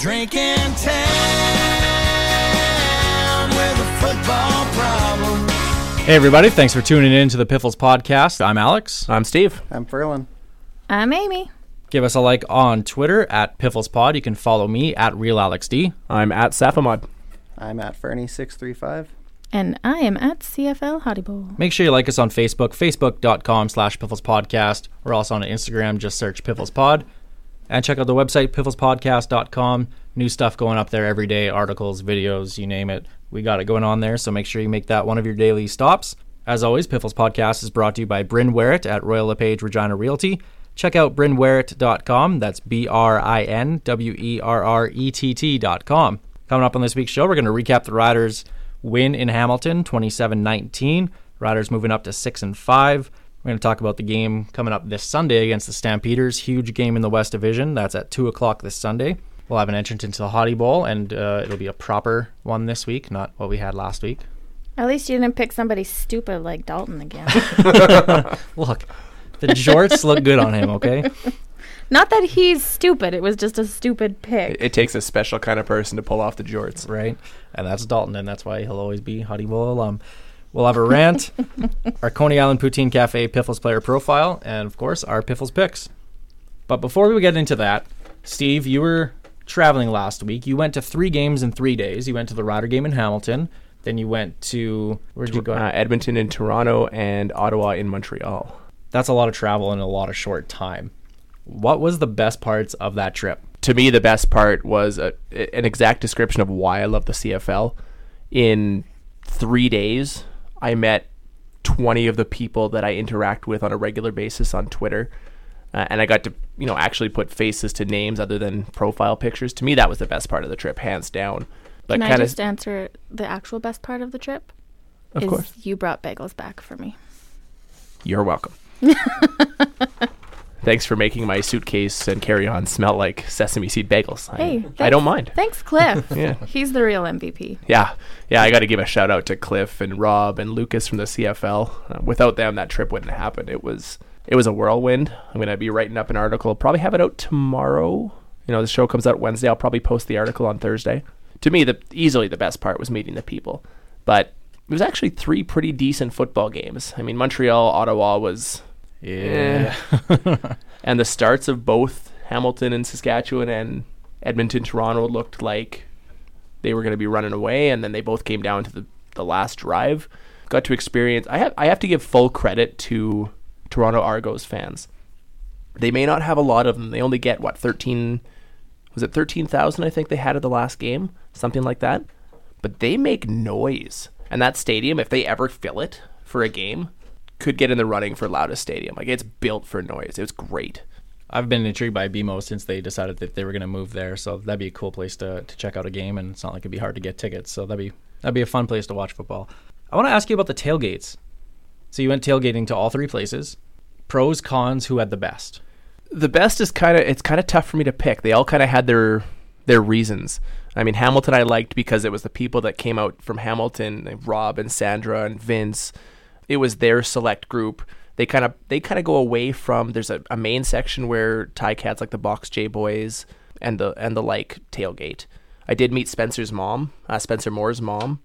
drink in town with a football problem. Hey everybody, thanks for tuning in to the Piffles Podcast. I'm Alex. I'm Steve. I'm Ferlin. I'm Amy. Give us a like on Twitter at PifflesPod. You can follow me at RealAlexD. I'm at Safamod. I'm at Fernie635. And I am at CFL Hottie Make sure you like us on Facebook, facebook.com/PifflesPodcast. We're also on Instagram, just search PifflesPod. And check out the website, pifflespodcast.com. New stuff going up there every day, articles, videos, you name it. We got it going on there, so make sure you make that one of your daily stops. As always, Piffles Podcast is brought to you by Bryn Werrett at Royal LePage Regina Realty. Check out brynwerrett.com. That's BRINWERRETT.com. Coming up on this week's show, we're going to recap the Riders' win in Hamilton, 27-19. Riders moving up to 6-5. We're going to talk about the game coming up this Sunday against the Stampeders. Huge game in the West Division. That's at 2 o'clock this Sunday. We'll have an entrance into the Hottie Bowl, and it'll be a proper one this week, not what we had last week. At least you didn't pick somebody stupid like Dalton again. Look, the jorts look good on him, okay? Not that he's stupid. It was just a stupid pick. It takes a special kind of person to pull off the jorts. Right? And that's Dalton, and that's why he'll always be Hottie Bowl alum. We'll have a rant, our Coney Island Poutine Cafe Piffles player profile, and, of course, our Piffles picks. But before we get into that, Steve, you were traveling last week. You went to 3 games in 3 days. You went to the Rider game in Hamilton. Then you went to... Where'd you go? Edmonton in Toronto and Ottawa in Montreal. That's a lot of travel in a lot of short time. What was the best parts of that trip? To me, the best part was an exact description of why I love the CFL. In 3 days, I met 20 of the people that I interact with on a regular basis on Twitter. And I got to, actually put faces to names other than profile pictures. To me, that was the best part of the trip, hands down. But Can I just answer the actual best part of the trip? Of course. You brought bagels back for me. You're welcome. Thanks for making my suitcase and carry-on smell like sesame seed bagels. I don't mind. Thanks, Cliff. Yeah. He's the real MVP. Yeah, I got to give a shout-out to Cliff and Rob and Lucas from the CFL. Without them, that trip wouldn't happen. It was a whirlwind. I'm going to be writing up an article. Probably have it out tomorrow. The show comes out Wednesday. I'll probably post the article on Thursday. To me, easily the best part was meeting the people. But it was actually 3 pretty decent football games. I mean, Montreal, Ottawa was... Yeah. And the starts of both Hamilton and Saskatchewan and Edmonton, Toronto looked like they were going to be running away, and then they both came down to the last drive. Got to experience... I have to give full credit to Toronto Argos fans. They may not have a lot of them. They only get, 13... Was it 13,000 I think they had at the last game? Something like that. But they make noise. And that stadium, if they ever fill it for a game... could get in the running for loudest stadium. It's built for noise. It was great. I've been intrigued by BMO since they decided that they were going to move there, so that'd be a cool place to check out a game, and it's not like it'd be hard to get tickets, so that'd be a fun place to watch football. I want to ask you about the tailgates. So you went tailgating to all 3 places. Pros, cons, who had the best? The best is kind of tough for me to pick. They all kind of had their reasons. I mean, Hamilton I liked because it was the people that came out from Hamilton, Rob and Sandra and Vince. It was their select group. They kind of go away from. There's a main section where Ticats like the Box J Boys and the like tailgate. I did meet Spencer Moore's mom,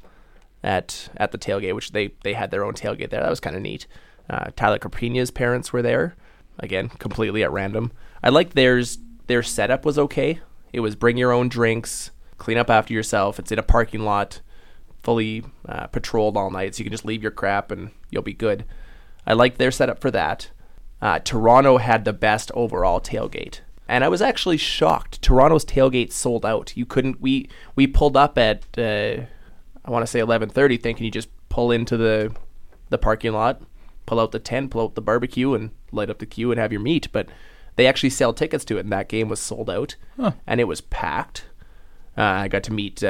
at the tailgate, which they had their own tailgate there. That was kind of neat. Tyler Carpina's parents were there, again completely at random. I liked theirs. Their setup was okay. It was bring your own drinks, clean up after yourself. It's in a parking lot, fully patrolled all night, so you can just leave your crap and you'll be good. I liked their setup for that. Toronto had the best overall tailgate, and I was actually shocked. Toronto's tailgate sold out. You couldn't. We pulled up at I want to say 11:30, thinking you just pull into the parking lot, pull out the tent, pull out the barbecue, and light up the queue and have your meat. But they actually sell tickets to it, and that game was sold out, and it was packed. I got to meet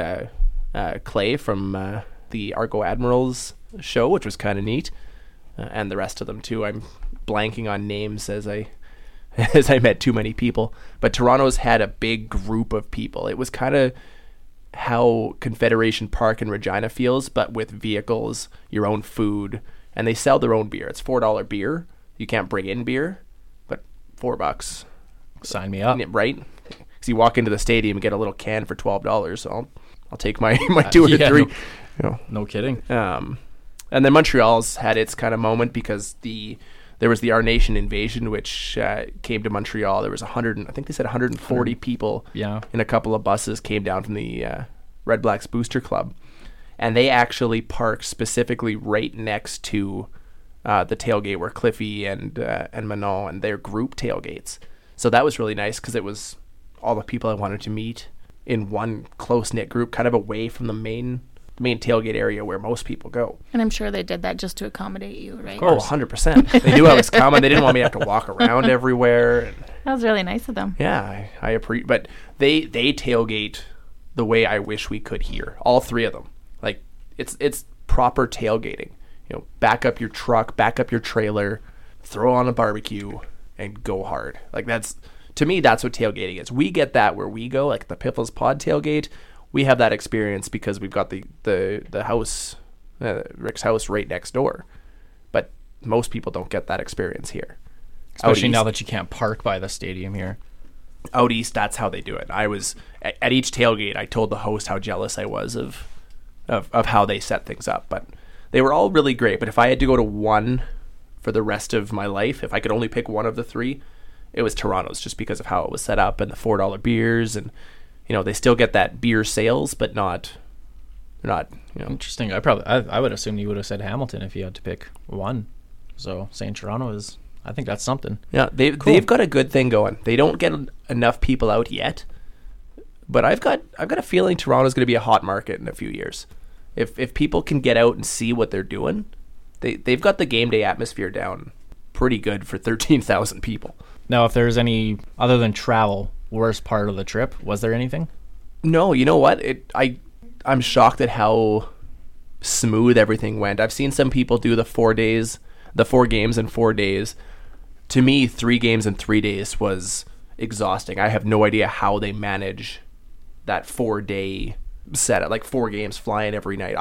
Clay from the Argo Admirals show, which was kind of neat, and the rest of them too. I'm blanking on names as I met too many people, but Toronto's had a big group of people. It was kind of how Confederation Park in Regina feels, but with vehicles, your own food, and they sell their own beer. It's $4 beer. You can't bring in beer, but $4. Sign me up. Right? Because you walk into the stadium and get a little can for $12. So I'll take my 2 or yeah, 3. no- You know. No kidding. And then Montreal's had its kind of moment because there was the Our Nation invasion, which came to Montreal. There was 140 people Yeah. in a couple of buses came down from the Red Blacks Booster Club. And they actually parked specifically right next to the tailgate where Cliffy and Manon and their group tailgates. So that was really nice because it was all the people I wanted to meet in one close-knit group, kind of away from the main tailgate area where most people go. And I'm sure they did that just to accommodate you, right? Oh, 100%. They knew I was coming. They didn't want me to have to walk around everywhere. And That was really nice of them. yeah, I appreciate. But they tailgate the way I wish we could here. All 3 of them. Like it's proper tailgating. You know, back up your truck, back up your trailer, throw on a barbecue, and go hard. Like to me, that's what tailgating is. We get that where we go, like the Piffles Pod tailgate. We have that experience because we've got the house, Rick's house right next door. But most people don't get that experience here. Especially Out now east- that you can't park by the stadium here. out east, that's how they do it. I was at each tailgate. I told the host how jealous I was of how they set things up. But they were all really great. But if I had to go to one for the rest of my life, if I could only pick one of the 3, it was Toronto's, just because of how it was set up and the $4 beers, and you know they still get that beer sales, but not. You know, Interesting. I would assume you would have said Hamilton if you had to pick one. So saying Toronto is, I think that's something. yeah, they've got a good thing going. They don't get enough people out yet, but I've got a feeling Toronto's going to be a hot market in a few years. If people can get out and see what they're doing, they've got the game day atmosphere down pretty good for 13,000 people. Now, if there's any, other than travel, worst part of the trip, was there anything? No, you know what? I'm shocked at how smooth everything went. I've seen some people do the 4 games in 4 days. To me, 3 games in 3 days was exhausting. I have no idea how they manage that 4-day setup, like 4 games flying every night.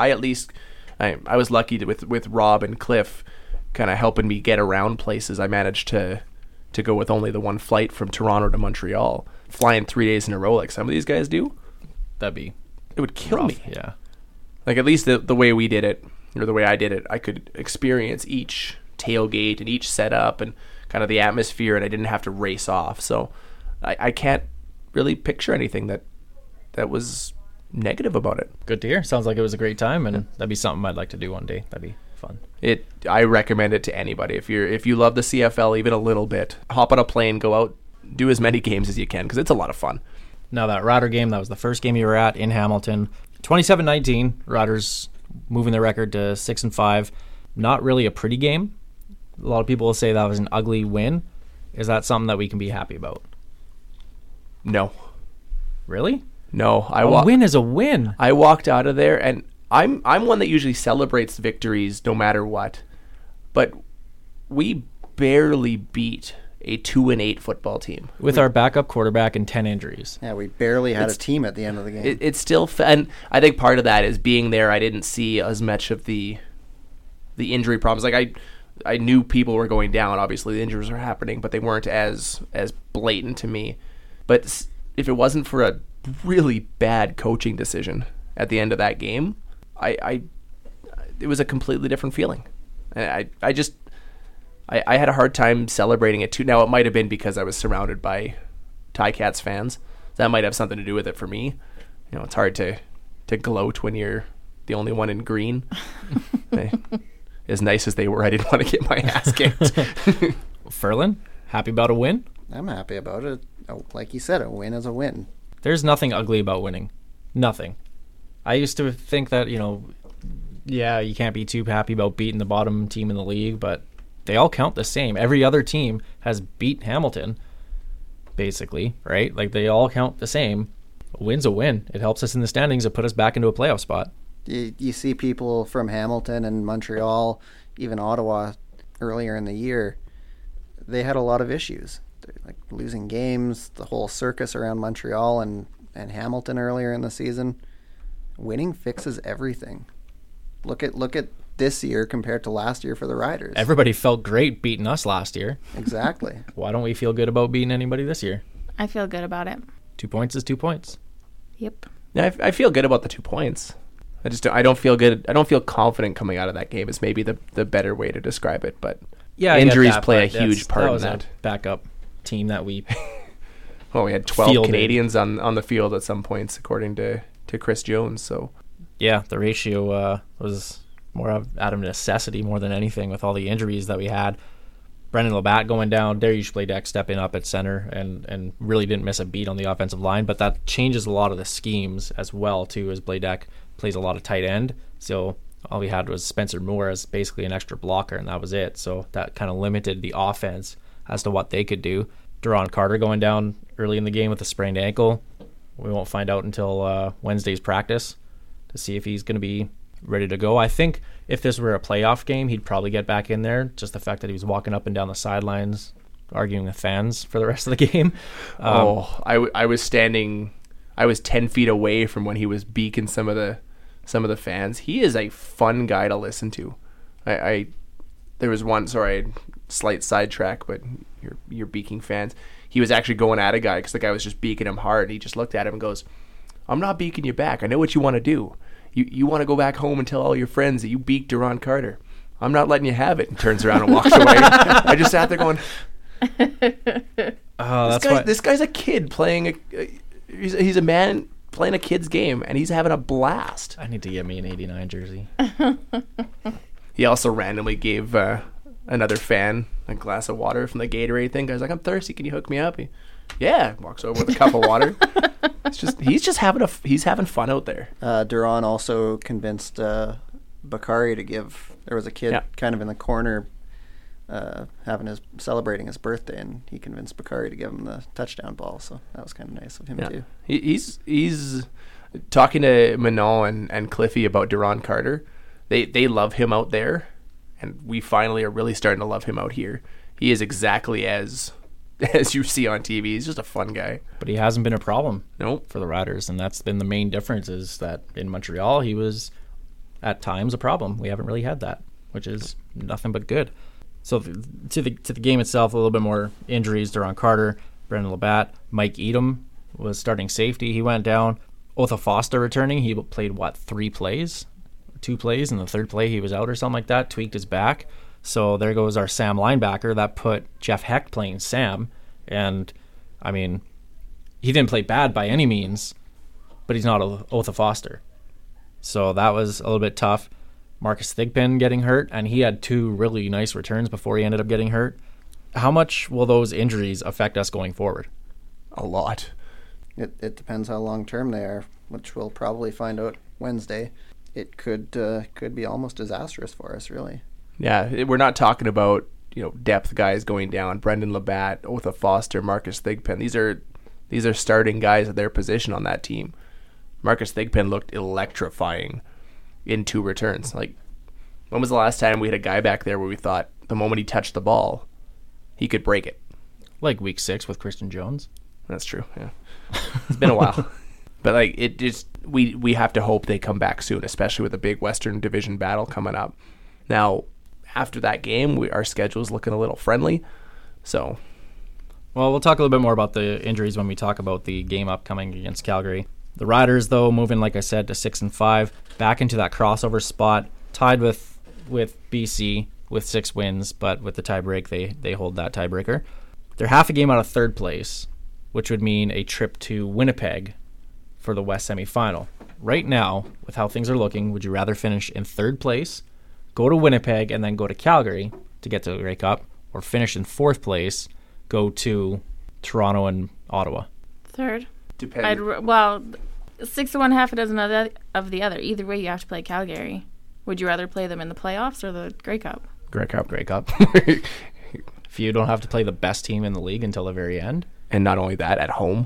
I was lucky with Rob and Cliff kind of helping me get around places. I managed to go with only the one flight from Toronto to Montreal. Flying 3 days in a row like some of these guys do, That'd be it would kill rough. me. Yeah. Like at least the way we did it, or the way I did it, I could experience each tailgate and each setup and kind of the atmosphere, and I didn't have to race off. So I can't really picture anything that was negative about it. Good to hear. Sounds like it was a great time, and that'd be something I'd like to do one day. That'd be fun. I recommend it to anybody. If you love the CFL even a little bit, hop on a plane, go out, do as many games as you can, because it's a lot of fun. Now, that Rider game, that was the first game you were at in Hamilton. 27-19, Riders moving their record to 6-5. Not really a pretty game. A lot of people will say that was an ugly win. Is that something that we can be happy about? No, Really? no. A win is a win. I walked out of there, and I'm one that usually celebrates victories no matter what, but we barely beat a 2-8 football team. With our backup quarterback and 10 injuries. Yeah, we barely had a team at the end of the game. It's still, and I think part of that is being there. I didn't see as much of the injury problems. Like I knew people were going down. Obviously, the injuries were happening, but they weren't as blatant to me. But if it wasn't for a really bad coaching decision at the end of that game, it was a completely different feeling. And I had a hard time celebrating it too. Now, it might have been because I was surrounded by Ticats fans. That might have something to do with it for me. You know, it's hard to gloat when you're the only one in green. As nice as they were, I didn't want to get my ass kicked. Furlan, happy about a win? I'm happy about it. Like you said, a win is a win. There's nothing ugly about winning. Nothing. I used to think that, yeah, you can't be too happy about beating the bottom team in the league, but they all count the same. Every other team has beat Hamilton, basically, right? Like, they all count the same. A win's a win. It helps us in the standings and put us back into a playoff spot. You see people from Hamilton and Montreal, even Ottawa, earlier in the year, they had a lot of issues. Like losing games, the whole circus around Montreal and Hamilton earlier in the season. Winning fixes everything. Look at this year compared to last year for the Riders. Everybody felt great beating us last year. Exactly. Why don't we feel good about beating anybody this year? I feel good about it. 2 points is 2 points. Yep. Yeah, I feel good about the 2 points. I don't feel good. I don't feel confident coming out of that game is maybe the better way to describe it. But Yeah, I get injuries that, play a but that's- huge part in was that. a backup team that we Well, we had 12 Fielded. Canadians on the field at some points, according to Chris Jones. So yeah, the ratio was more out of necessity more than anything with all the injuries that we had. Brendan Labatt going down, Dariush Bladek stepping up at center and really didn't miss a beat on the offensive line, but that changes a lot of the schemes as well too, as Bladek plays a lot of tight end. So all we had was Spencer Moore as basically an extra blocker, and that was it. So that kind of limited the offense as to what they could do. Duron Carter going down early in the game with a sprained ankle. We won't find out until Wednesday's practice to see if he's going to be ready to go. I think if this were a playoff game, he'd probably get back in there. Just the fact that he was walking up and down the sidelines, arguing with fans for the rest of the game. I was standing, I was 10 feet away from when he was beaking some of the fans. He is a fun guy to listen to. There was one, sorry, slight sidetrack, but you're beaking fans. He was actually going at a guy because the guy was just beaking him hard. He just looked at him and goes, "I'm not beaking you back. I know what you want to do. You want to go back home and tell all your friends that you beat Duron Carter. I'm not letting you have it." And turns around and walks away. I just sat there going, this guy's a kid playing he's a man playing a kid's game, and he's having a blast. I need to get me an 89 jersey. He also randomly gave another fan a glass of water from the Gatorade thing. Guy's like, "I'm thirsty. Can you hook me up?" Yeah, walks over with a cup of water. He's just having fun out there. Duron also convinced Bakari to give. There was a kid kind of in the corner celebrating his birthday, and he convinced Bakari to give him the touchdown ball. So that was kind of nice of him too. He's talking to Manon and Cliffy about Duron Carter. They love him out there, and we finally are really starting to love him out here. He is exactly as you see on TV. He's just a fun guy. But he hasn't been a problem for the Riders, and that's been the main difference, is that in Montreal he was at times a problem. We haven't really had that, which is nothing but good. So to the game itself, a little bit more injuries. Duron Carter, Brendan Labatt, Mike Edom was starting safety. He went down. Otha Foster returning. He played 2 plays, and the third play he was out or something like that, tweaked his back. So there goes our Sam linebacker. That put Jeff Hecht playing Sam. And, I mean, he didn't play bad by any means, but he's not Otha Foster. So that was a little bit tough. Marcus Thigpen getting hurt, and he had 2 really nice returns before he ended up getting hurt. How much will those injuries affect us going forward? A lot. It depends how long term they are, which we'll probably find out Wednesday. It could be almost disastrous for us, really. Yeah, we're not talking about depth guys going down. Brendan Labatt, Otha Foster, Marcus Thigpen. These are starting guys at their position on that team. Marcus Thigpen looked electrifying in 2 returns. Like, when was the last time we had a guy back there where we thought the moment he touched the ball, he could break it? Like week 6 with Christian Jones. That's true. Yeah, it's been a while, but like it just we have to hope they come back soon, especially with a big Western Division battle coming up. Now, after that game, our schedule's looking a little friendly. So, well, we'll talk a little bit more about the injuries when we talk about the game upcoming against Calgary. The Riders, though, moving, like I said, to 6-5, back into that crossover spot, tied with BC with 6 wins, but with the tiebreak, they hold that tiebreaker. They're half a game out of 3rd place, which would mean a trip to Winnipeg for the West semifinal. Right now, with how things are looking, would you rather finish in 3rd place, go to Winnipeg, and then go to Calgary to get to the Grey Cup, or finish in 4th place, go to Toronto and Ottawa? 3rd. depends. 6 of one, half a dozen of the other. Either way, you have to play Calgary. Would you rather play them in the playoffs or the Grey Cup? Grey Cup. If you don't have to play the best team in the league until the very end. And not only that, at home.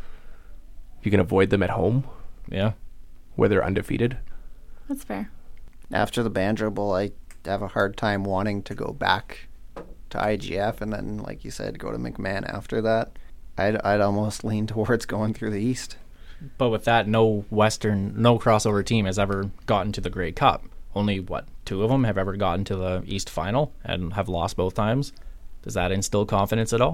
You can avoid them at home. Yeah. Where they're undefeated. That's fair. After the Banjo Bowl, I have a hard time wanting to go back to IGF and then, like you said, go to McMahon after that. I'd almost lean towards going through the East. But with that, no crossover team has ever gotten to the Grey Cup. Only, 2 of them have ever gotten to the East Final and have lost both times. Does that instill confidence at all?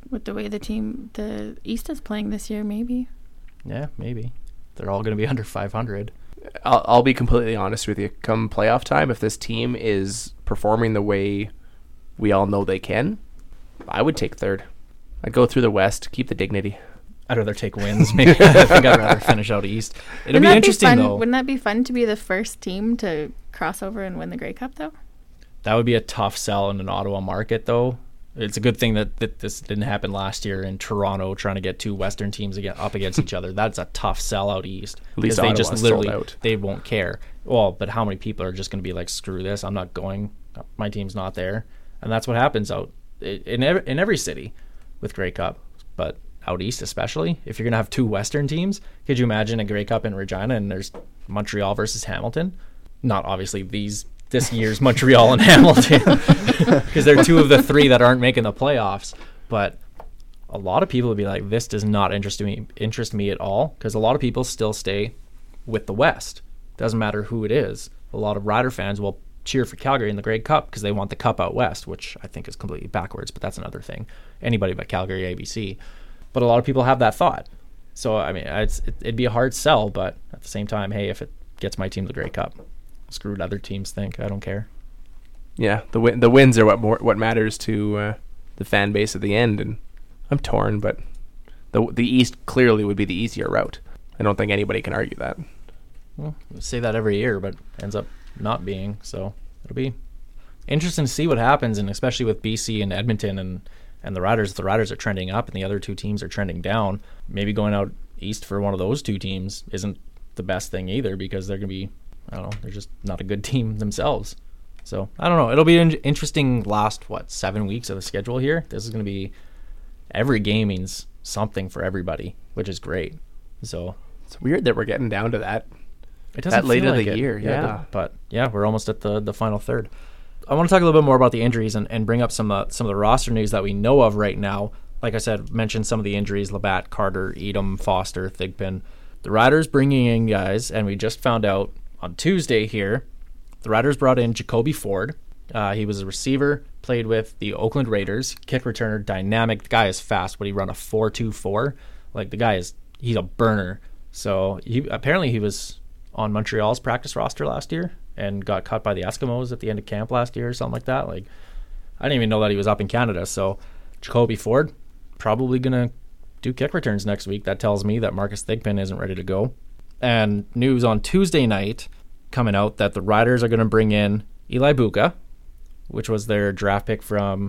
With the way the East is playing this year, maybe. Yeah, maybe. They're all going to be under 500. I'll be completely honest with you. Come playoff time, if this team is performing the way we all know they can, I would take third. I'd go through the West, keep the dignity. I'd rather take wins. Maybe I think I'd rather finish out East. It'll be interesting, though. Wouldn't that be fun to be the first team to cross over and win the Grey Cup, though? That would be a tough sell in an Ottawa market, though. It's a good thing that this didn't happen last year in Toronto, trying to get two Western teams up against each other. That's a tough sell out East. At least they Ottawa's just literally sold out. They won't care. Well, but how many people are just going to be like, screw this, I'm not going. My team's not there, and that's what happens out in every city with Grey Cup, but out East especially. If you're going to have two Western teams, could you imagine a Grey Cup in Regina and there's Montreal versus Hamilton? Not obviously this year's Montreal and Hamilton, because they're two of the three that aren't making the playoffs. But a lot of people would be like, this does not interest me at all, because a lot of people still stay with the West. Doesn't matter who it is. A lot of Rider fans will cheer for Calgary in the Grey Cup because they want the Cup out West, which I think is completely backwards, but that's another thing. Anybody but Calgary ABC. But a lot of people have that thought. So, I mean, it'd be a hard sell, but at the same time, hey, if it gets my team to the Grey Cup, screw what other teams think. I don't care. Yeah, the wins are what matters to the fan base at the end, and I'm torn, but the East clearly would be the easier route. I don't think anybody can argue that. Well, we say that every year, but ends up not being. So it'll be interesting to see what happens, and especially with BC and Edmonton and the Riders. The Riders are trending up, and the other two teams are trending down. Maybe going out East for one of those two teams isn't the best thing either, because they're going to be, I don't know, they're just not a good team themselves. So, I don't know. It'll be an interesting last, 7 weeks of the schedule here. This is going to be, every game means something for everybody, which is great. So, it's weird that we're getting down to that. It doesn't that late feel of like the it. year, yeah. But yeah, we're almost at the final third. I want to talk a little bit more about the injuries and bring up some of the roster news that we know of right now. Like I said, mentioned some of the injuries: Labatt, Carter, Edom, Foster, Thigpen. The Riders bringing in guys, and we just found out on Tuesday here, the Riders brought in Jacoby Ford. He was a receiver, played with the Oakland Raiders, kick returner, dynamic. The guy is fast, but he run a 4.24. Like, the guy he's a burner. So apparently he was on Montreal's practice roster last year and got cut by the Eskimos at the end of camp last year or something like that. Like, I didn't even know that he was up in Canada. So Jacoby Ford probably gonna do kick returns next week. That tells me that Marcus Thigpen isn't ready to go. And news on Tuesday night coming out that the Riders are going to bring in Eli Buka, which was their draft pick from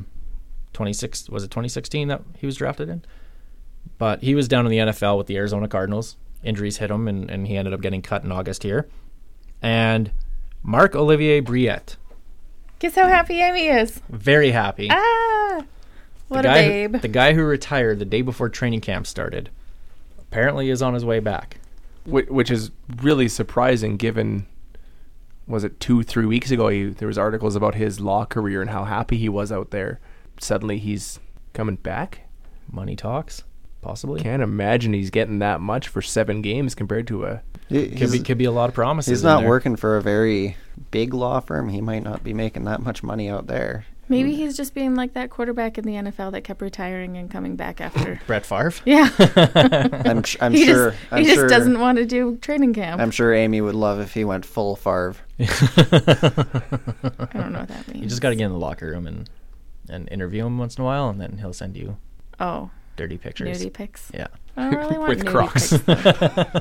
2016 that he was drafted in? But he was down in the NFL with the Arizona Cardinals. Injuries hit him, and he ended up getting cut in August here. And Marc-Olivier Briette. Guess how happy Amy is. Very happy. What a babe. The guy who retired the day before training camp started apparently is on his way back. Which is really surprising, given, was it 2-3 weeks ago, there was articles about his law career and how happy he was out there. Suddenly he's coming back? Money talks, possibly. Can't imagine he's getting that much for 7 games compared to a... Could be a lot of promises. He's not working for a very big law firm. He might not be making that much money out there. Maybe he's just being like that quarterback in the NFL that kept retiring and coming back after. Brett Favre? Yeah. I'm he sure. just doesn't want to do training camp. I'm sure Amy would love if he went full Favre. I don't know what that means. You just got to get in the locker room and interview him once in a while, and then he'll send you dirty pictures. Nudie pics. Yeah. I don't really want With nudie Crocs. pics.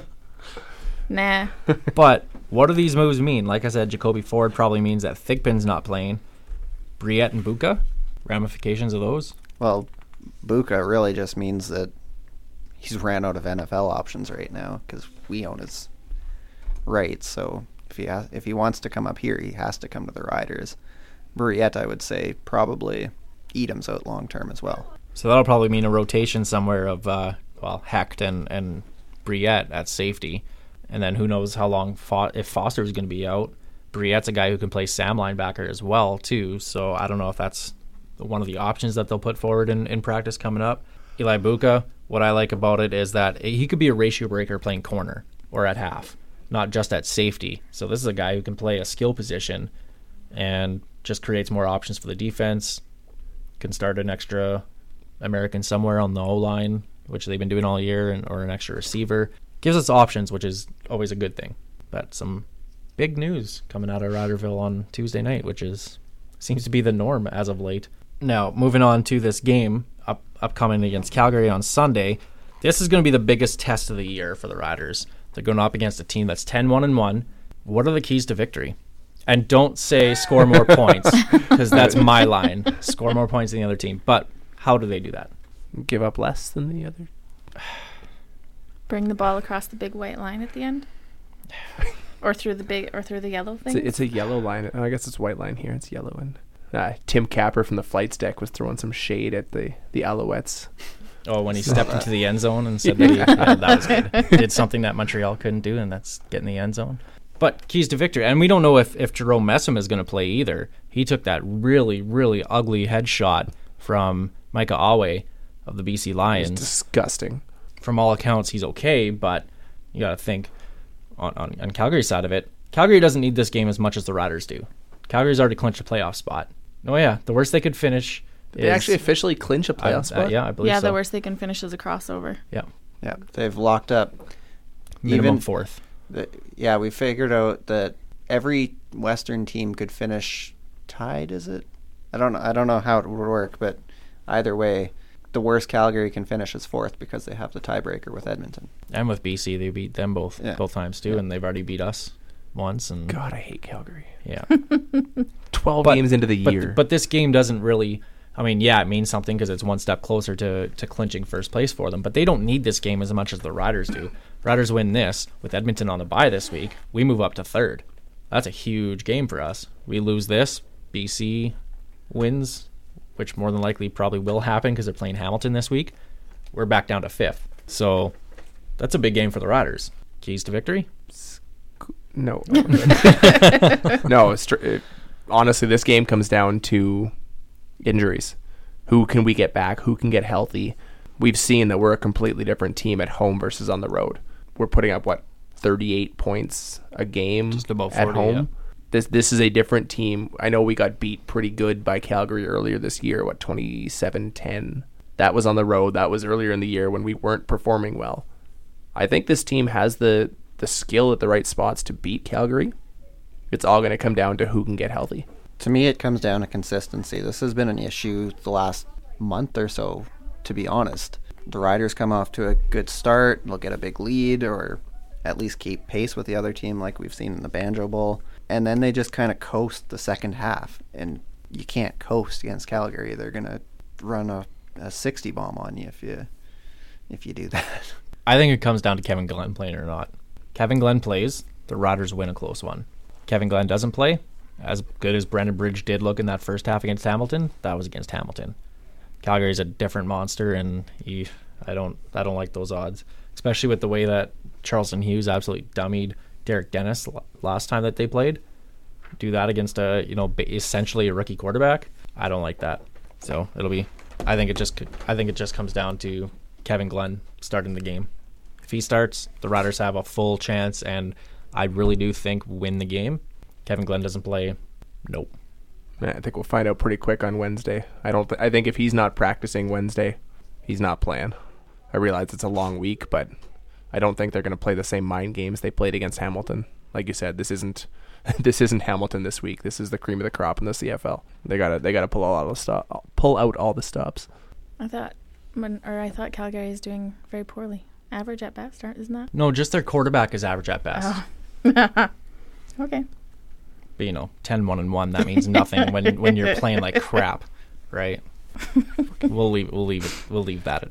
Nah. But what do these moves mean? Like I said, Jacoby Ford probably means that Thigpen's not playing. Briette and Buka, ramifications of those? Well, Buka really just means that he's ran out of NFL options right now because we own his rights. So if he wants to come up here, he has to come to the Riders. Briette, I would say, probably Edom's out long term as well. So that'll probably mean a rotation somewhere of Hecht and Briette at safety, and then who knows how long if Foster's going to be out. Briette's a guy who can play Sam linebacker as well, too. So I don't know if that's one of the options that they'll put forward in practice coming up. Eli Buka, what I like about it is that he could be a ratio breaker playing corner or at half, not just at safety. So this is a guy who can play a skill position and just creates more options for the defense, can start an extra American somewhere on the O-line, which they've been doing all year, or an extra receiver. Gives us options, which is always a good thing. But some big news coming out of Riderville on Tuesday night, which seems to be the norm as of late. Now, moving on to this game upcoming against Calgary on Sunday. This is going to be the biggest test of the year for the Riders. They're going up against a team that's 10-1-1. What are the keys to victory? And don't say score more points, because that's my line. Score more points than the other team. But how do they do that? Give up less than the other. Bring the ball across the big white line at the end, or through the yellow thing. It's a yellow line. I guess it's white line here. It's yellow. And Tim Capper from the Flights deck was throwing some shade at the Alouettes. Oh, when he stepped into the end zone and said that was good. Did something that Montreal couldn't do, and that's get in the end zone. But keys to victory. And we don't know if Jerome Messam is going to play either. He took that really, really ugly headshot from Micah Awe of the BC Lions. It's disgusting. From all accounts, he's okay, but you got to think on Calgary's side of it. Calgary doesn't need this game as much as the Riders do. Calgary's already clinched a playoff spot. Oh, yeah. The worst they could finish They actually officially clinch a playoff spot? Yeah, I believe so. The worst they can finish is a crossover. Yeah. Yeah, they've locked up. Minimum fourth. We figured out that every Western team could finish tied, is it? I don't know how it would work, but either way, the worst Calgary can finish is fourth because they have the tiebreaker with Edmonton. And with BC, they beat them both times too, and they've already beat us once. And God, I hate Calgary. Yeah. 12 games into the year. But this game doesn't really... I mean, yeah, it means something because it's one step closer to clinching first place for them. But they don't need this game as much as the Riders do. Riders win this with Edmonton on the bye this week. We move up to third. That's a huge game for us. We lose this. BC wins, which more than likely probably will happen because they're playing Hamilton this week. We're back down to fifth. So that's a big game for the Riders. Keys to victory? No. No. Honestly, this game comes down to injuries. Who can we get back? Who can get healthy? We've seen that we're a completely different team at home versus on the road. We're putting up 38 points a game just about 40, at home. Yeah. This is a different team. I know we got beat pretty good by Calgary earlier this year, 27-10. That was on the road. That was earlier in the year when we weren't performing well. I think this team has the skill at the right spots to beat Calgary. It's all going to come down to who can get healthy. To me, it comes down to consistency. This has been an issue the last month or so, to be honest. The Riders come off to a good start. They'll get a big lead or at least keep pace with the other team like we've seen in the Banjo Bowl. And then they just kind of coast the second half. And you can't coast against Calgary. They're going to run a 60 bomb on you if you do that. I think it comes down to Kevin Glenn playing or not. Kevin Glenn plays, the Riders win a close one. Kevin Glenn doesn't play, as good as Brendan Bridge did look in that first half against Hamilton, that was against Hamilton. Calgary's a different monster, and I don't like those odds, especially with the way that Charleston Hughes absolutely dummied Derek Dennis last time that they played. Do that against essentially a rookie quarterback. I don't like that. So I think it just comes down to Kevin Glenn starting the game. If he starts, the Riders have a full chance, and I really do think win the game. Kevin Glenn doesn't play. Nope. I think we'll find out pretty quick on Wednesday. I think if he's not practicing Wednesday, he's not playing. I realize it's a long week, but I don't think they're going to play the same mind games they played against Hamilton. Like you said, this isn't Hamilton this week. This is the cream of the crop in the CFL. They gotta pull out all the stops. I thought Calgary is doing very poorly. Average at best, isn't that? No, just their quarterback is average at best. Oh. Okay. But 10-1-1, that means nothing when you're playing like crap, right? We'll leave that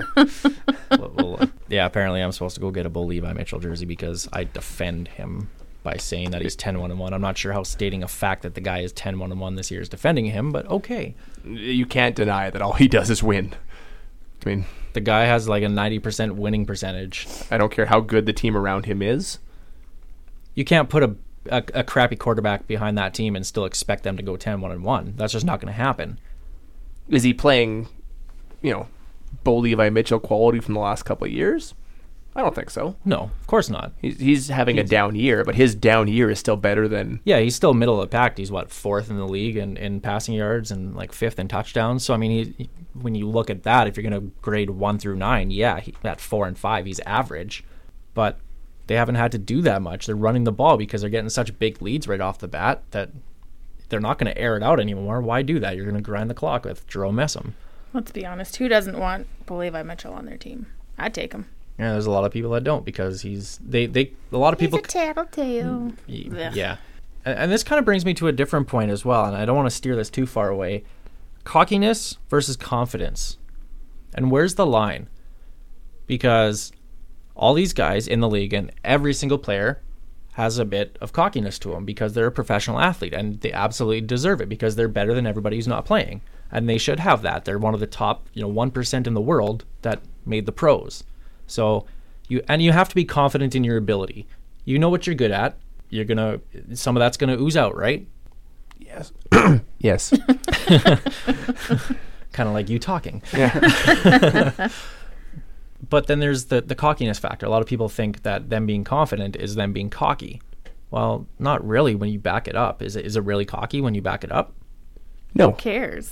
there. Yeah, apparently I'm supposed to go get a Bo Levi Mitchell jersey because I defend him by saying that he's 10-1-1. I'm not sure how stating a fact that the guy is 10-1-1 this year is defending him, but okay. You can't deny that all he does is win. I mean, the guy has like a 90% winning percentage. I don't care how good the team around him is. You can't put a crappy quarterback behind that team and still expect them to go 10-1-1. That's just not going to happen. Is he playing, Bo Levi Mitchell quality from the last couple of years? I don't think so. No, of course not. He's having a down year, but his down year is still better than... Yeah, he's still middle of the pack. He's, fourth in the league in passing yards and, fifth in touchdowns. So, I mean, when you look at that, if you're going to grade 1 through 9, yeah, at 4 and 5, he's average. But they haven't had to do that much. They're running the ball because they're getting such big leads right off the bat that they're not going to air it out anymore. Why do that? You're going to grind the clock with Jerome Messam. Let's be honest. Who doesn't want Levi Mitchell on their team? I'd take him. Yeah, there's a lot of people that don't because a lot of people. He's a tattletale. Yeah. And this kind of brings me to a different point as well, and I don't want to steer this too far away. Cockiness versus confidence. And where's the line? Because all these guys in the league and every single player has a bit of cockiness to them because they're a professional athlete, and they absolutely deserve it because they're better than everybody who's not playing. And they should have that. They're one of the top, 1% in the world that made the pros. So you have to be confident in your ability. You know what you're good at. Some of that's gonna ooze out, right? Yes. Yes. Kind of like you talking. Yeah. But then there's the cockiness factor. A lot of people think that them being confident is them being cocky. Well, not really when you back it up. Is it really cocky when you back it up? No. Who cares?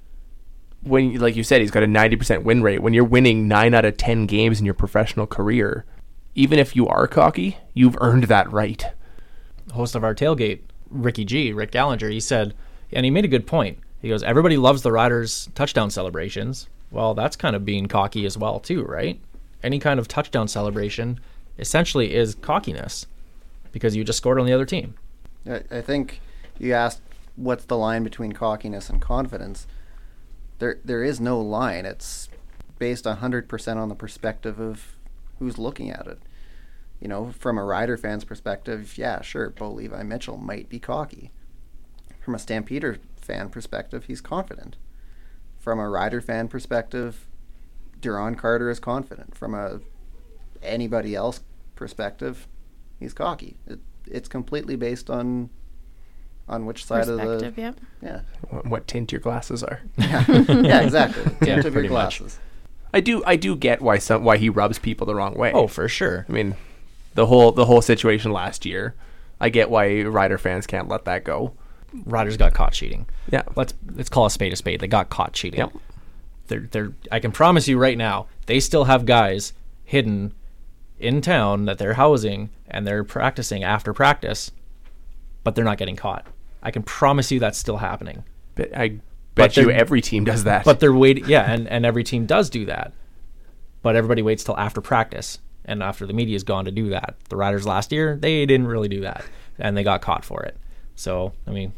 When, like you said, he's got a 90% win rate. When you're winning 9 out of 10 games in your professional career, even if you are cocky, you've earned that right. Host of our tailgate, Rick Gallinger, he said, and he made a good point. He goes, everybody loves the Riders' touchdown celebrations. Well, that's kind of being cocky as well, too, right? Any kind of touchdown celebration essentially is cockiness because you just scored on the other team. I think you asked what's the line between cockiness and confidence. There is no line. It's based 100% on the perspective of who's looking at it. From a Rider fan's perspective, yeah, sure, Bo Levi Mitchell might be cocky. From a Stampeder fan perspective, he's confident. From a Rider fan perspective, Duron Carter is confident. From a anybody else perspective, he's cocky. It's completely based on which side of the... Yep. Yeah. What tint your glasses are. Yeah, exactly. The tint of your pretty much. glasses. I do get why he rubs people the wrong way. Oh, for sure. I mean, the whole situation last year, I get why Rider fans can't let that go. Riders got caught cheating. Yeah. Let's call a spade a spade. They got caught cheating. Yep. They're I can promise you right now, they still have guys hidden in town that they're housing and they're practicing after practice, but they're not getting caught. I can promise you that's still happening. But I bet you every team does that. But they're waiting. Yeah, and every team does do that. But everybody waits till after practice and after the media's gone to do that. The Riders last year, they didn't really do that, and they got caught for it. So, I mean,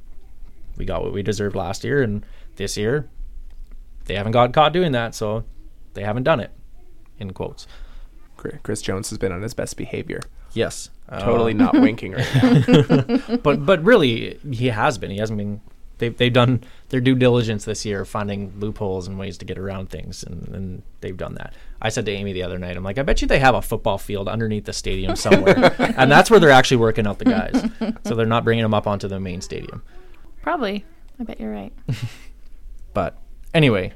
we got what we deserved last year, and this year, they haven't got caught doing that, so they haven't done it, in quotes. Chris Jones has been on his best behavior. Yes. Totally not winking right now. But really, he has been. He hasn't been. They've done their due diligence this year, finding loopholes and ways to get around things, and they've done that. I said to Amy the other night, I'm like, I bet you they have a football field underneath the stadium somewhere, and that's where they're actually working out the guys. So they're not bringing them up onto the main stadium. Probably. I bet you're right. But anyway,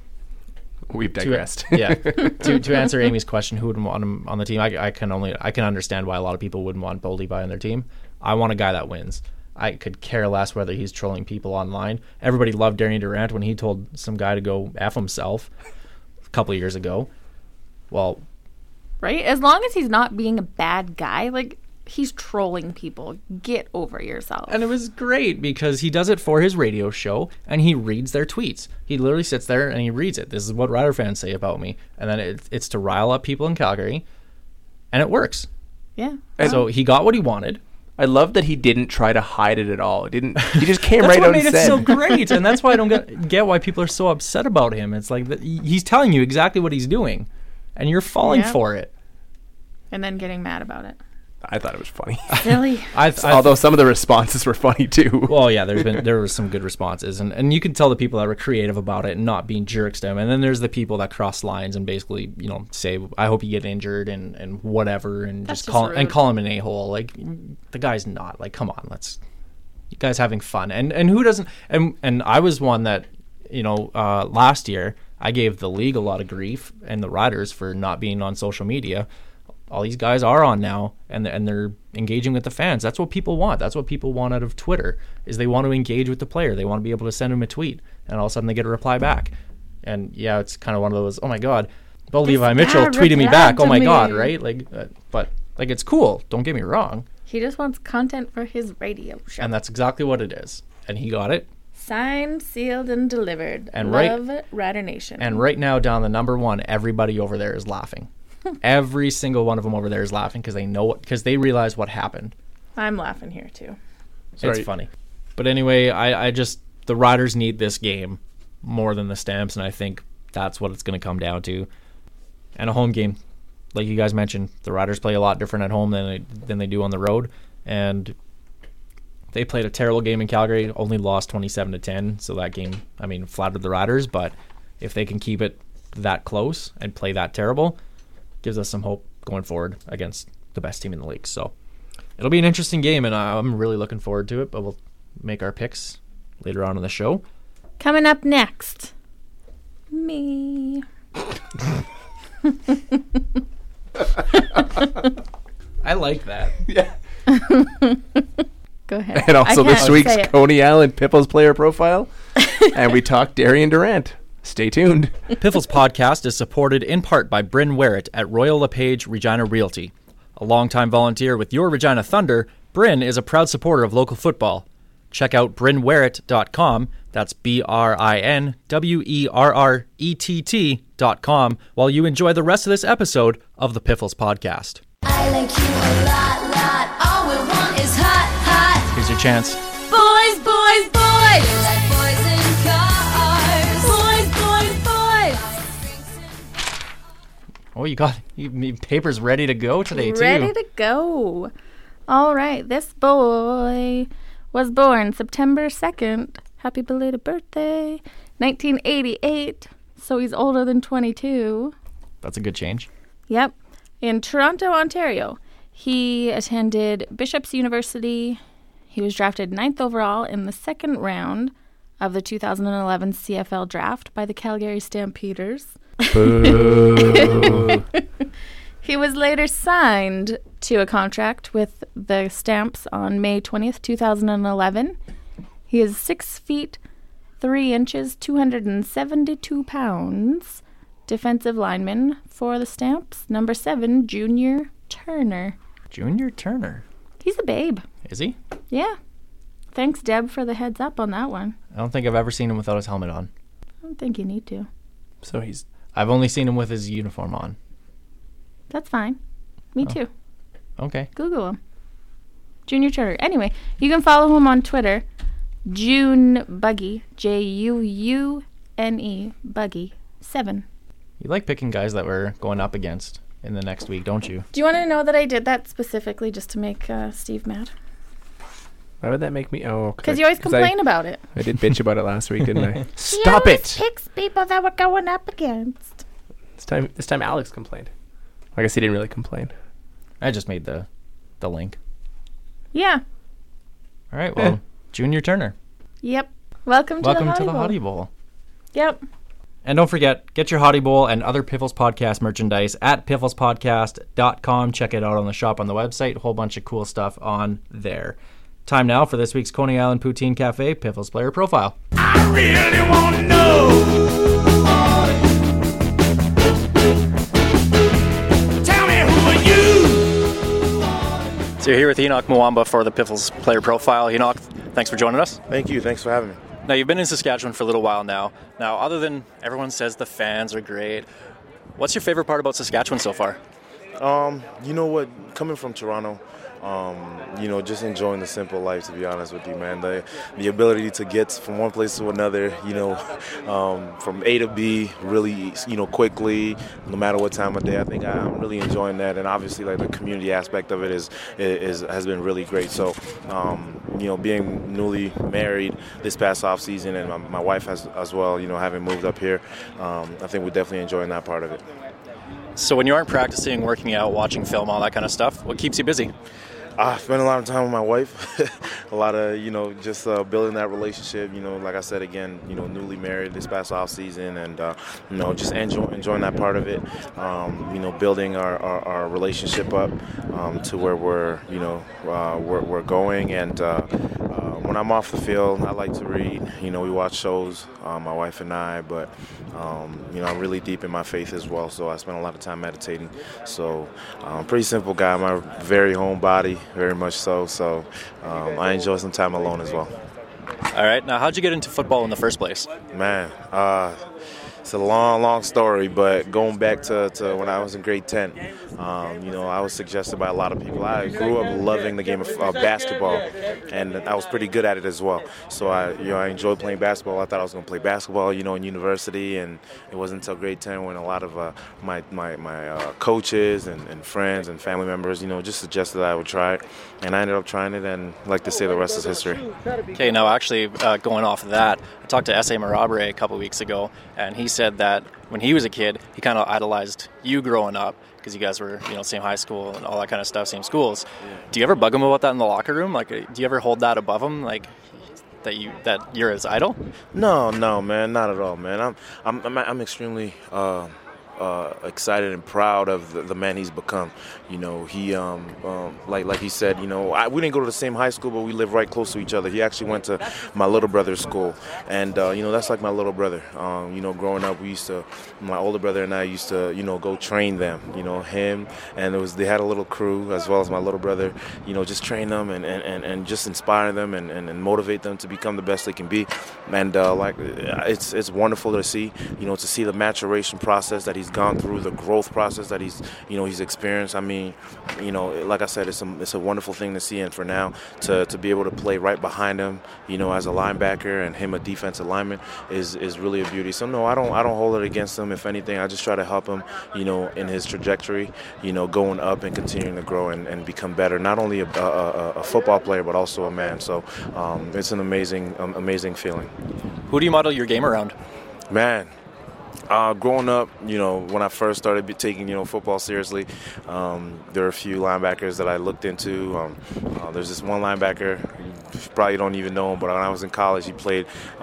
we've digressed. To answer Amy's question, who would want him on the team? I can understand why a lot of people wouldn't want Bo Levi on their team. I want a guy that wins. I could care less whether he's trolling people online. Everybody loved Darian Durant when he told some guy to go F himself a couple of years ago. Well, right? As long as he's not being a bad guy, like, he's trolling people. Get over yourself. And it was great because he does it for his radio show and he reads their tweets. He literally sits there and he reads it. This is what Rider fans say about me. And then it's to rile up people in Calgary. And it works. Yeah. And so he got what he wanted. I love that he didn't try to hide it at all. He just came right out and That's what made said. it so great, and that's why I don't get why people are so upset about him. It's like he's telling you exactly what he's doing, and you're falling for it. And then getting mad about it. I thought it was funny. Really? Although some of the responses were funny too. Well, yeah, there were some good responses, and you can tell the people that were creative about it and not being jerks to him. And then there's the people that cross lines and basically, say, "I hope you get injured" and whatever, and That's just call rude. him an a-hole. Like, the guy's not. Like, come on, you guys having fun. And who doesn't? And I was one that last year I gave the league a lot of grief and the Riders for not being on social media. All these guys are on now, and they're engaging with the fans. That's what people want. That's what people want out of Twitter, is they want to engage with the player. They want to be able to send him a tweet, and all of a sudden they get a reply back. And yeah, it's kind of one of those, oh my God, Bill Levi Mitchell tweeted me back. Oh my God, right? But it's cool. Don't get me wrong. He just wants content for his radio show. And that's exactly what it is. And he got it. Signed, sealed, and delivered. And Love Rider Nation. And right now, down the number one, everybody over there is laughing. Every single one of them over there is laughing because they realize what happened. I'm laughing here too. It's funny. But anyway, I just, the Riders need this game more than the Stamps, and I think that's what it's going to come down to. And a home game, like you guys mentioned, the Riders play a lot different at home than they do on the road, and they played a terrible game in Calgary, only lost 27-10, so that game, flattered the Riders, but if they can keep it that close and play that terrible, gives us some hope going forward against the best team in the league. So it'll be an interesting game, and I'm really looking forward to it, but we'll make our picks later on in the show. Coming up next, me. I like that. Yeah. Go ahead. And also this week's say it. Coney Island Piffles player profile. And we talk Darian Durant. Stay tuned. Piffles Podcast is supported in part by Bryn Werrett at Royal LePage Regina Realty. A longtime volunteer with your Regina Thunder, Bryn is a proud supporter of local football. Check out brynwerrett.com, that's BRINWERRETT.com, while you enjoy the rest of this episode of the Piffles Podcast. I like you a lot. All we want is hot. Here's your chance. Boys. We like boys in cars. Boys. Oh, you got papers ready to go today, too. Ready to go. All right. This boy was born September 2nd. Happy belated birthday. 1988. So he's older than 22. That's a good change. Yep. In Toronto, Ontario. He attended Bishop's University. He was drafted 9th overall in the second round of the 2011 CFL draft by the Calgary Stampeders. Boo. He was later signed to a contract with the Stamps on May 20th, 2011. He is 6 feet 3 inches, 272 pounds. Defensive lineman for the Stamps, number 7, Junior Turner. Junior Turner. He's a babe. Is he? Yeah. Thanks, Deb, for the heads up on that one. I don't think I've ever seen him without his helmet on. I don't think you need to. So I've only seen him with his uniform on. That's fine. Me too. Okay. Google him. Junior Turner. Anyway, you can follow him on Twitter. June Buggy. Juune Buggy 7. You like picking guys that we're going up against in the next week, don't you? Do you want to know that I did that specifically just to make Steve mad? Why would that make me? Oh, Because you always complain about it. I did bitch about it last week, didn't I? He Stop always it! picks people that we're going up against. This time Alex complained. I guess he didn't really complain. I just made the link. Yeah. All right, well, Junior Turner. Yep. Welcome to the Hottie Bowl. Yep. And don't forget, get your Hottie Bowl and other Piffles Podcast merchandise at pifflespodcast.com. Check it out on the shop on the website. A whole bunch of cool stuff on there. Time now for this week's Coney Island Poutine Cafe Piffles Player Profile. I really want to know. Tell me, who are you? So you're here with Enoch Mwamba for the Piffles Player Profile. Enoch, thanks for joining us. Thank you. Thanks for having me. Now, you've been in Saskatchewan for a little while now. Now, other than everyone says the fans are great, what's your favorite part about Saskatchewan so far? You know what? Coming from Toronto, just enjoying the simple life, to be honest with you, man. The ability to get from one place to another, from A to B really, quickly, no matter what time of day. I think I'm really enjoying that. And obviously, like, the community aspect of it has been really great. So, being newly married this past off season, and my wife has as well, having moved up here, I think we're definitely enjoying that part of it. So when you aren't practicing, working out, watching film, all that kind of stuff, what keeps you busy? I spent a lot of time with my wife, a lot of, just building that relationship, like I said, again, newly married this past off season and, just enjoying that part of it, building our relationship up to where we're going. And when I'm off the field, I like to read, we watch shows, my wife and I, but, I'm really deep in my faith as well. So I spend a lot of time meditating. So I'm a pretty simple guy. I'm a very homebody. Very much so. So I enjoy some time alone as well. All right. Now, how'd you get into football in the first place? Man, it's a long story, but going back to when I was in grade 10, I was suggested by a lot of people. I grew up loving the game of basketball, and I was pretty good at it as well. So I enjoyed playing basketball. I thought I was going to play basketball, in university, and it wasn't until grade 10 when a lot of my coaches and friends and family members, just suggested that I would try it, and I ended up trying it, and like to say, the rest is history. Okay, now actually going off of that, I talked to S.A. Marabre a couple weeks ago, and he said that when he was a kid, he kind of idolized you growing up because you guys were, same high school and all that kind of stuff, same schools. Yeah. Do you ever bug him about that in the locker room? Like, do you ever hold that above him, like that you're his idol? No, man, not at all, man. I'm extremely excited and proud of the man he's become. He like he said, we didn't go to the same high school, but we lived right close to each other. He actually went to my little brother's school, and that's like my little brother. Growing up, my older brother and I used to go train them. Him, and they had a little crew as well as my little brother. Just train them and just inspire them and motivate them to become the best they can be. And it's wonderful to see the maturation process that he's gone through, the growth process that he's experienced. I mean, like I said, it's a wonderful thing to see, and for now to be able to play right behind him, as a linebacker, and him a defensive lineman is really a beauty. So no, I don't hold it against him. If anything, I just try to help him, in his trajectory, going up and continuing to grow and become better. Not only a football player, but also a man. So it's an amazing feeling. Who do you model your game around? Man. Growing up, when I first started taking, football seriously, there are a few linebackers that I looked into. There's this one linebacker, you probably don't even know him, but when I was in college, he played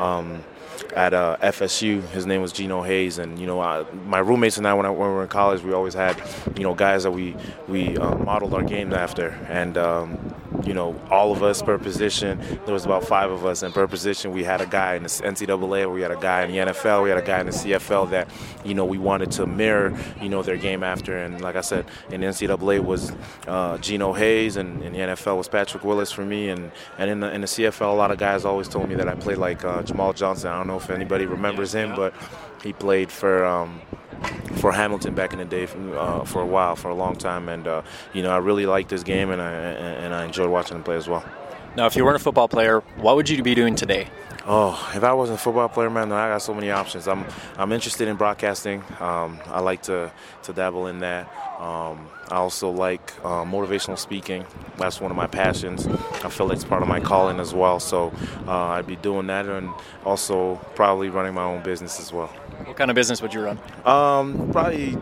at FSU. His name was Geno Hayes, and my roommates and I, when we were in college, we always had guys that we modeled our game after, and all of us per position. There was about 5 of us, and per position we had a guy in the NCAA, we had a guy in the NFL, we had a guy in the CFL that we wanted to mirror their game after. And like I said, in the NCAA was Geno Hayes, and in the NFL was Patrick Willis for me, and in the CFL, a lot of guys always told me that I played like Jamal Johnson. I don't know if anybody remembers him, but he played for Hamilton back in the day for a while, for a long time, and I really liked this game, and I enjoyed watching him play as well. Now, if you weren't a football player, what would you be doing today? Oh, if I wasn't a football player, man, then I got so many options. I'm interested in broadcasting. I like to dabble in that. I also like motivational speaking. That's one of my passions. I feel like it's part of my calling as well. So I'd be doing that, and also probably running my own business as well. What kind of business would you run? Probably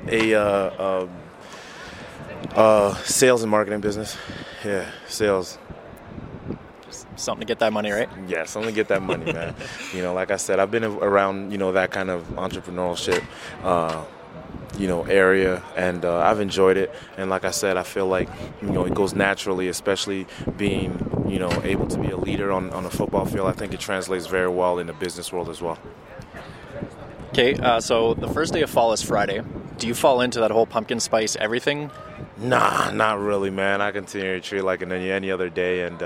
a sales and marketing business. Yeah, sales. Something to get that money, right? Yeah, something to get that money, man. Like I said, I've been around, that kind of entrepreneurship, area, and I've enjoyed it. And like I said, I feel like, it goes naturally, especially being, able to be a leader on a football field. I think it translates very well in the business world as well. Okay, so the first day of fall is Friday. Do you fall into that whole pumpkin spice everything? Nah, not really, man. I continue to treat like any other day, and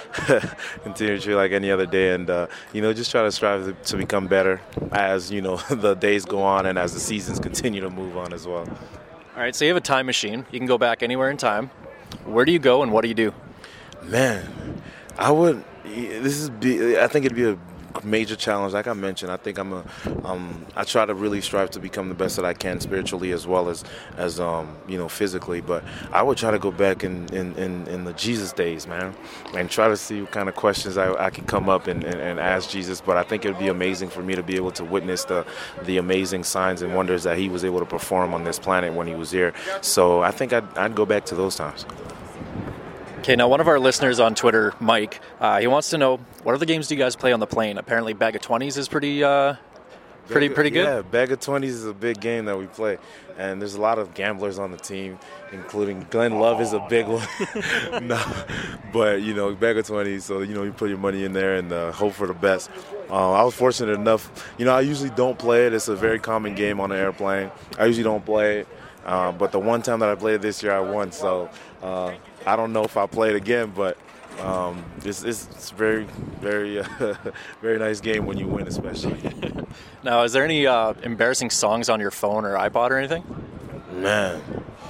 just try to strive to become better as the days go on and as the seasons continue to move on as well. All right, so you have a time machine. You can go back anywhere in time. Where do you go and what do you do? Man, I think it'd be a major challenge. Like I mentioned, I think I try to really strive to become the best that I can spiritually as well as physically. But I would try to go back in the Jesus days, man, and try to see what kind of questions I could come up and ask Jesus. But I think it would be amazing for me to be able to witness the amazing signs and wonders that he was able to perform on this planet when he was here. So I think I'd go back to those times. Okay, now one of our listeners on Twitter, Mike, he wants to know, what other games do you guys play on the plane? Apparently Bag of 20s is pretty good. Yeah, Bag of 20s is a big game that we play. And there's a lot of gamblers on the team, including Glenn Love is a big one. No, but, Bag of 20s, so, you put your money in there and hope for the best. I was fortunate enough, I usually don't play it. It's a very common game on an airplane. I usually don't play it. But the one time that I played it this year, I won. So I don't know if I'll play it again, but it's very, very, very nice game when you win, especially. Now, is there any embarrassing songs on your phone or iPod or anything? Man,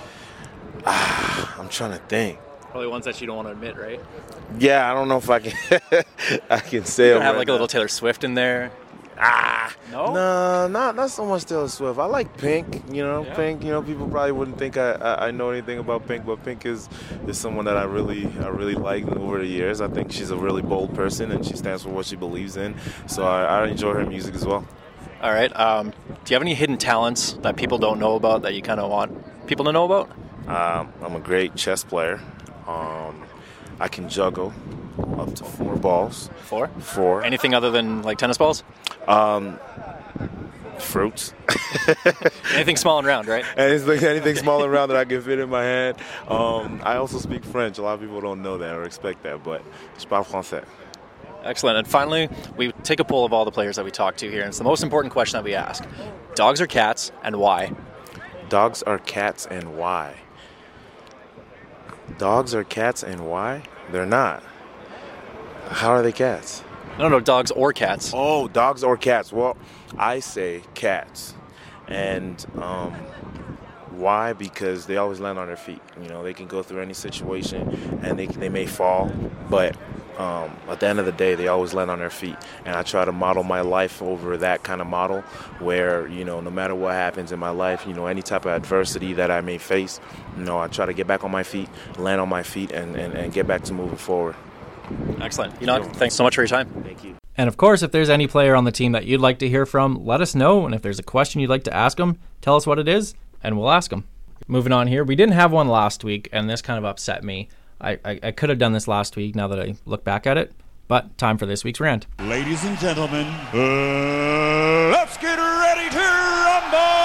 I'm trying to think. Probably ones that you don't want to admit, right? Yeah, I don't know if I can. I can say You it. have right like a little Taylor Swift in there. No? No, not so much Taylor Swift. I like Pink, Yeah. Pink, people probably wouldn't think I know anything about Pink, but Pink is someone that I really like over the years. I think she's a really bold person and she stands for what she believes in. So I enjoy her music as well. All right. Do you have any hidden talents that people don't know about that you kind of want people to know about? I'm a great chess player. I can juggle up to 4 balls. 4? 4. Anything other than like tennis balls? Fruits. Anything small and round, right? Anything small and round that I can fit in my hand. I also speak French. A lot of people don't know that or expect that, but je parle français. Excellent. And finally, we take a poll of all the players that we talk to here, and it's the most important question that we ask. Dogs or cats, and why? Dogs are cats, and why? Dogs are cats, and why? They're not. How are they cats? No, dogs or cats. Oh, dogs or cats. Well, I say cats. And why? Because they always land on their feet. They can go through any situation and they may fall, but at the end of the day, they always land on their feet. And I try to model my life over that kind of model where, no matter what happens in my life, any type of adversity that I may face, I try to get back on my feet, land on my feet, and get back to moving forward. Excellent. Thanks so much for your time. Thank you. And of course, if there's any player on the team that you'd like to hear from, let us know. And if there's a question you'd like to ask them, tell us what it is, and we'll ask them. Moving on here, we didn't have one last week, and this kind of upset me. I could have done this last week now that I look back at it, but time for this week's rant. Ladies and gentlemen, let's get ready to rumble!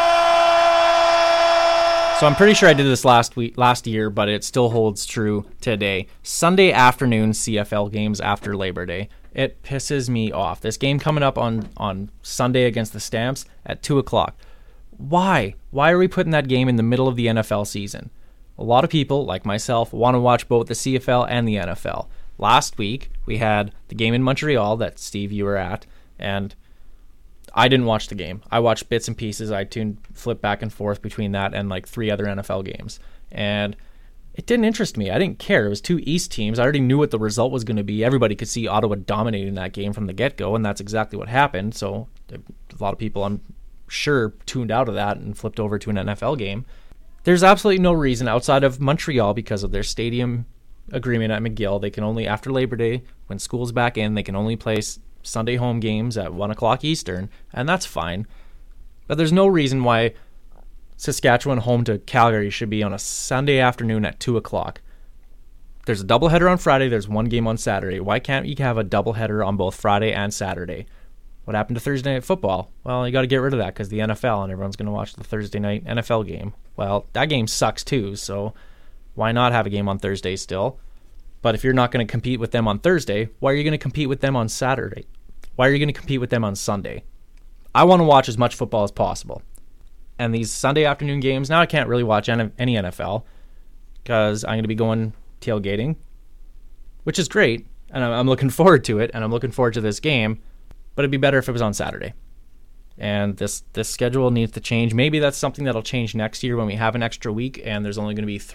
So I'm pretty sure I did this last year, but it still holds true today. Sunday afternoon CFL games after Labor Day. It pisses me off. This game coming up on Sunday against the Stamps at 2 o'clock. Why? Why are we putting that game in the middle of the NFL season? A lot of people, like myself, want to watch both the CFL and the NFL. Last week, we had the game in Montreal that, Steve, you were at, and I didn't watch the game. I watched bits and pieces. I flipped back and forth between that and like 3 other NFL games. And it didn't interest me. I didn't care. It was 2 East teams. I already knew what the result was going to be. Everybody could see Ottawa dominating that game from the get-go, and that's exactly what happened. So a lot of people, I'm sure, tuned out of that and flipped over to an NFL game. There's absolutely no reason outside of Montreal, because of their stadium agreement at McGill, they can only, after Labor Day, when school's back in, they can only play Sunday home games at 1 o'clock Eastern, and that's fine. But there's no reason why Saskatchewan home to Calgary should be on a Sunday afternoon at 2 o'clock. There's a doubleheader on Friday, there's 1 game on Saturday. Why can't you have a doubleheader on both Friday and Saturday? What happened to Thursday Night Football? Well, you got to get rid of that because the NFL, and everyone's going to watch the Thursday night NFL game. Well, that game sucks too, so why not have a game on Thursday still? But if you're not going to compete with them on Thursday, why are you going to compete with them on Saturday? Why are you going to compete with them on Sunday? I want to watch as much football as possible. And these Sunday afternoon games, now I can't really watch any NFL because I'm going to be going tailgating, which is great, and I'm looking forward to it, and I'm looking forward to this game. But it'd be better if it was on Saturday. And this schedule needs to change. Maybe that's something that'll change next year when we have an extra week and there's only going to be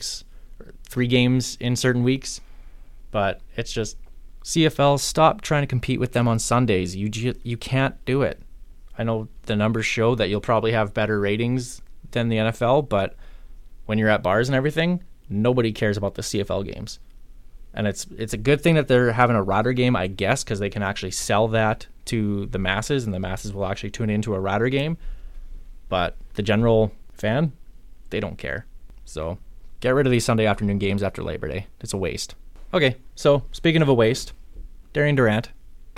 3 games in certain weeks. But it's just, CFL, stop trying to compete with them on Sundays. You can't do it. I know the numbers show that you'll probably have better ratings than the NFL, but when you're at bars and everything, nobody cares about the CFL games. And it's a good thing that they're having a Rider game, I guess, because they can actually sell that to the masses, and the masses will actually tune into a Rider game. But the general fan, they don't care. So Get rid of these Sunday afternoon games after Labor Day. It's a waste. Okay, so speaking of a waste, Darian Durant.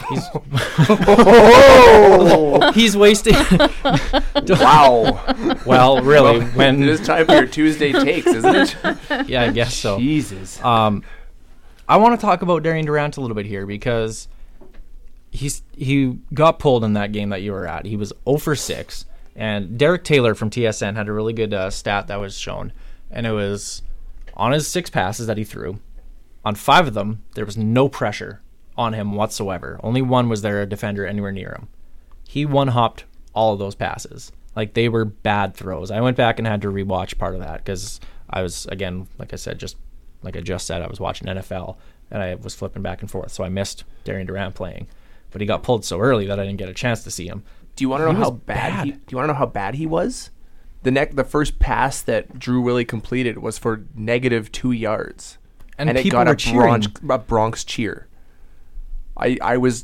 He's wasting. Wow. Well, really, when It is time for your Tuesday takes, isn't it? yeah, I guess so. Jesus. I want to talk about Darian Durant a little bit here because he got pulled in that game that you were at. He was 0 for 6, and Derek Taylor from TSN had a really good stat that was shown, and it was on his 6 passes that he threw. On 5 of them, there was no pressure on him whatsoever. Only one was there a defender anywhere near him. He one-hopped all of those passes. Like, they were bad throws. I went back and had to rewatch part of that because I was, again, like I just said, I was watching NFL and I was flipping back and forth, so I missed Darian Durant playing. But he got pulled so early that I didn't get a chance to see him. Do you want to know He how was bad? Do you want to know how bad he was? The first pass that Drew Willie completed was for -2 yards, And it people got were a cheering. Bronx cheer. I was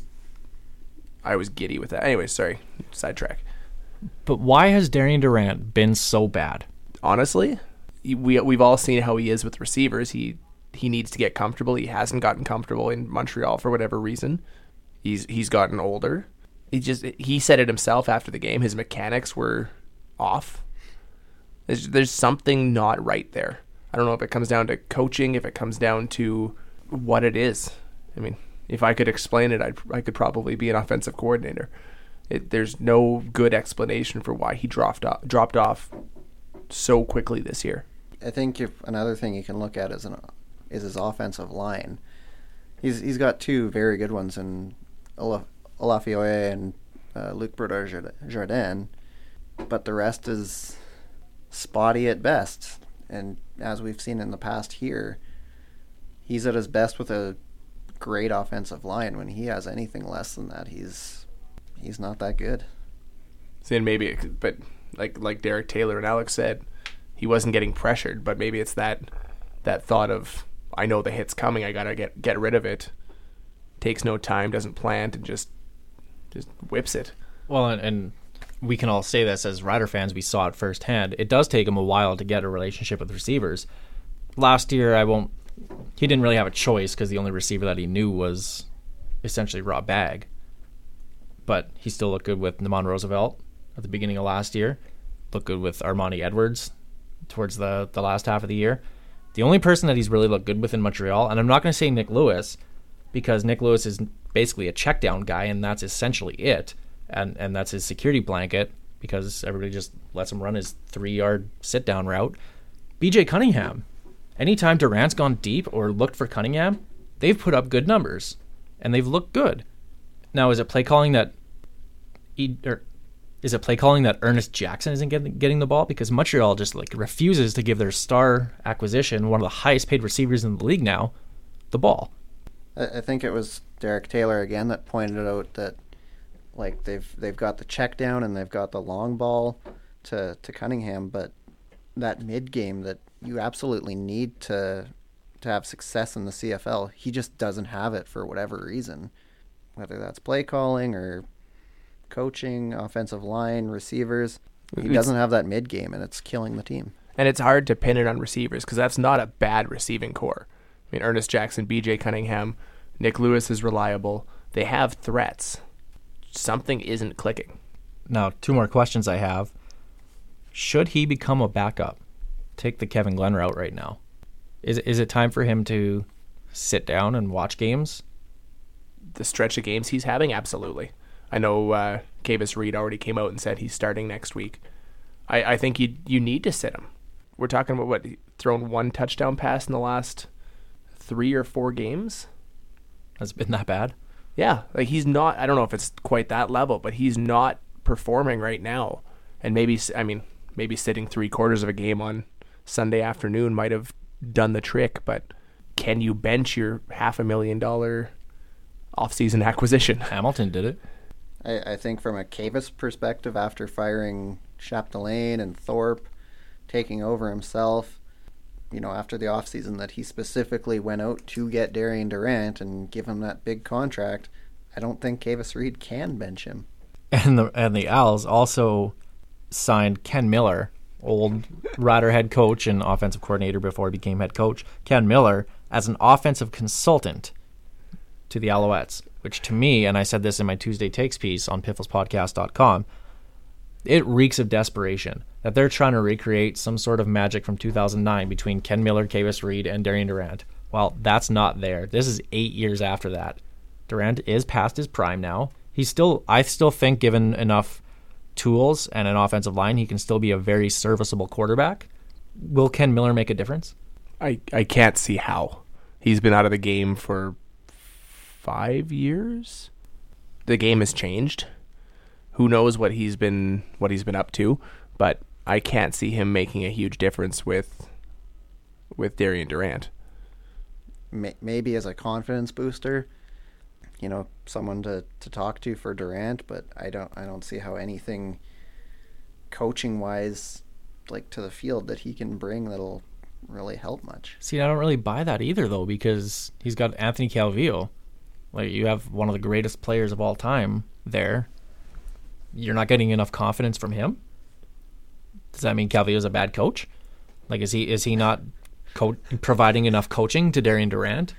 giddy with that. Anyway, sorry, sidetrack. But why has Darian Durant been so bad? Honestly, we've all seen how he is with receivers. He needs to get comfortable. He hasn't gotten comfortable in Montreal for whatever reason. He's gotten older. He said it himself after the game. His mechanics were off. There's something not right there. I don't know if it comes down to coaching, if it comes down to what it is. I mean, if I could explain it, I could probably be an offensive coordinator. There's no good explanation for why he dropped off so quickly this year. I think another thing you can look at is his offensive line. He's got 2 very good ones in Olafioye and Luc Brodeur-Jardin, but the rest is spotty at best. And as we've seen in the past here, he's at his best with a great offensive line. When he has anything less than that, he's not that good. So maybe, but like Derek Taylor and Alex said, he wasn't getting pressured. But maybe it's that thought of, I know the hit's coming, I gotta get rid of it. Takes no time, doesn't plant, and just whips it. Well, and we can all say this as Rider fans. We saw it firsthand. It does take him a while to get a relationship with receivers. Last year, he didn't really have a choice because the only receiver that he knew was essentially Rob Bagg. But he still looked good with Namon Roosevelt at the beginning of last year. Looked good with Armani Edwards towards the last half of the year. The only person that he's really looked good with in Montreal, and I'm not going to say Nick Lewis, because Nick Lewis is basically a check down guy, and that's essentially it. And that's his security blanket because everybody just lets him run his 3-yard sit-down route. BJ Cunningham, anytime Durant's gone deep or looked for Cunningham, they've put up good numbers, and they've looked good. Now, is it play calling that Ernest Jackson isn't getting the ball? Because Montreal just refuses to give their star acquisition, one of the highest paid receivers in the league now, the ball. I think it was Derek Taylor again that pointed out that they've got the check down and they've got the long ball to Cunningham, but that mid game that you absolutely need to have success in the CFL, he just doesn't have it for whatever reason, whether that's play calling or coaching, offensive line, receivers. He doesn't have that mid game, and it's killing the team. And it's hard to pin it on receivers because that's not a bad receiving core. I mean, Ernest Jackson, BJ Cunningham, Nick Lewis is reliable. They have threats. Something isn't clicking. Now, 2 more questions I have. Should he become a backup? Take the Kevin Glenn route right now. Is it time for him to sit down and watch games? The stretch of games he's having, absolutely. I know Kavis Reed already came out and said he's starting next week. I think you need to sit him. We're talking about thrown 1 touchdown pass in the last 3 or 4 games? Has it been that bad? Yeah, he's not, I don't know if it's quite that level, but he's not performing right now. And maybe sitting 3/4 of a game on Sunday afternoon might have done the trick, but can you bench your $500,000 offseason acquisition? Hamilton did it. I think from a Kavis perspective, after firing Chapdelaine and Thorpe, taking over himself, after the offseason, that he specifically went out to get Darian Durant and give him that big contract, I don't think Kavis Reed can bench him. And the Owls also signed Ken Miller old Rider head coach and offensive coordinator before he became head coach, Ken Miller, as an offensive consultant to the Alouettes, which to me, and I said this in my Tuesday Takes piece on pifflespodcast.com, it reeks of desperation that they're trying to recreate some sort of magic from 2009 between Ken Miller, Kavis Reed, and Darian Durant. Well, that's not there. This is 8 years after that. Durant is past his prime now. I still think, given enough tools and an offensive line, he can still be a very serviceable quarterback. Will Ken Miller make a difference? I can't see how. He's been out of the game for 5 years. The game has changed. Who knows what he's been up to, but I can't see him making a huge difference with Darian Durant. Maybe as a confidence booster, someone to talk to for Durant, but I don't see how anything coaching wise, like to the field, that he can bring that'll really help much. See, I don't really buy that either, though, because he's got Anthony Calvillo. Like, you have one of the greatest players of all time there. You're not getting enough confidence from him? Does that mean Calvillo's a bad coach? Like, is he not providing enough coaching to Darian Durant?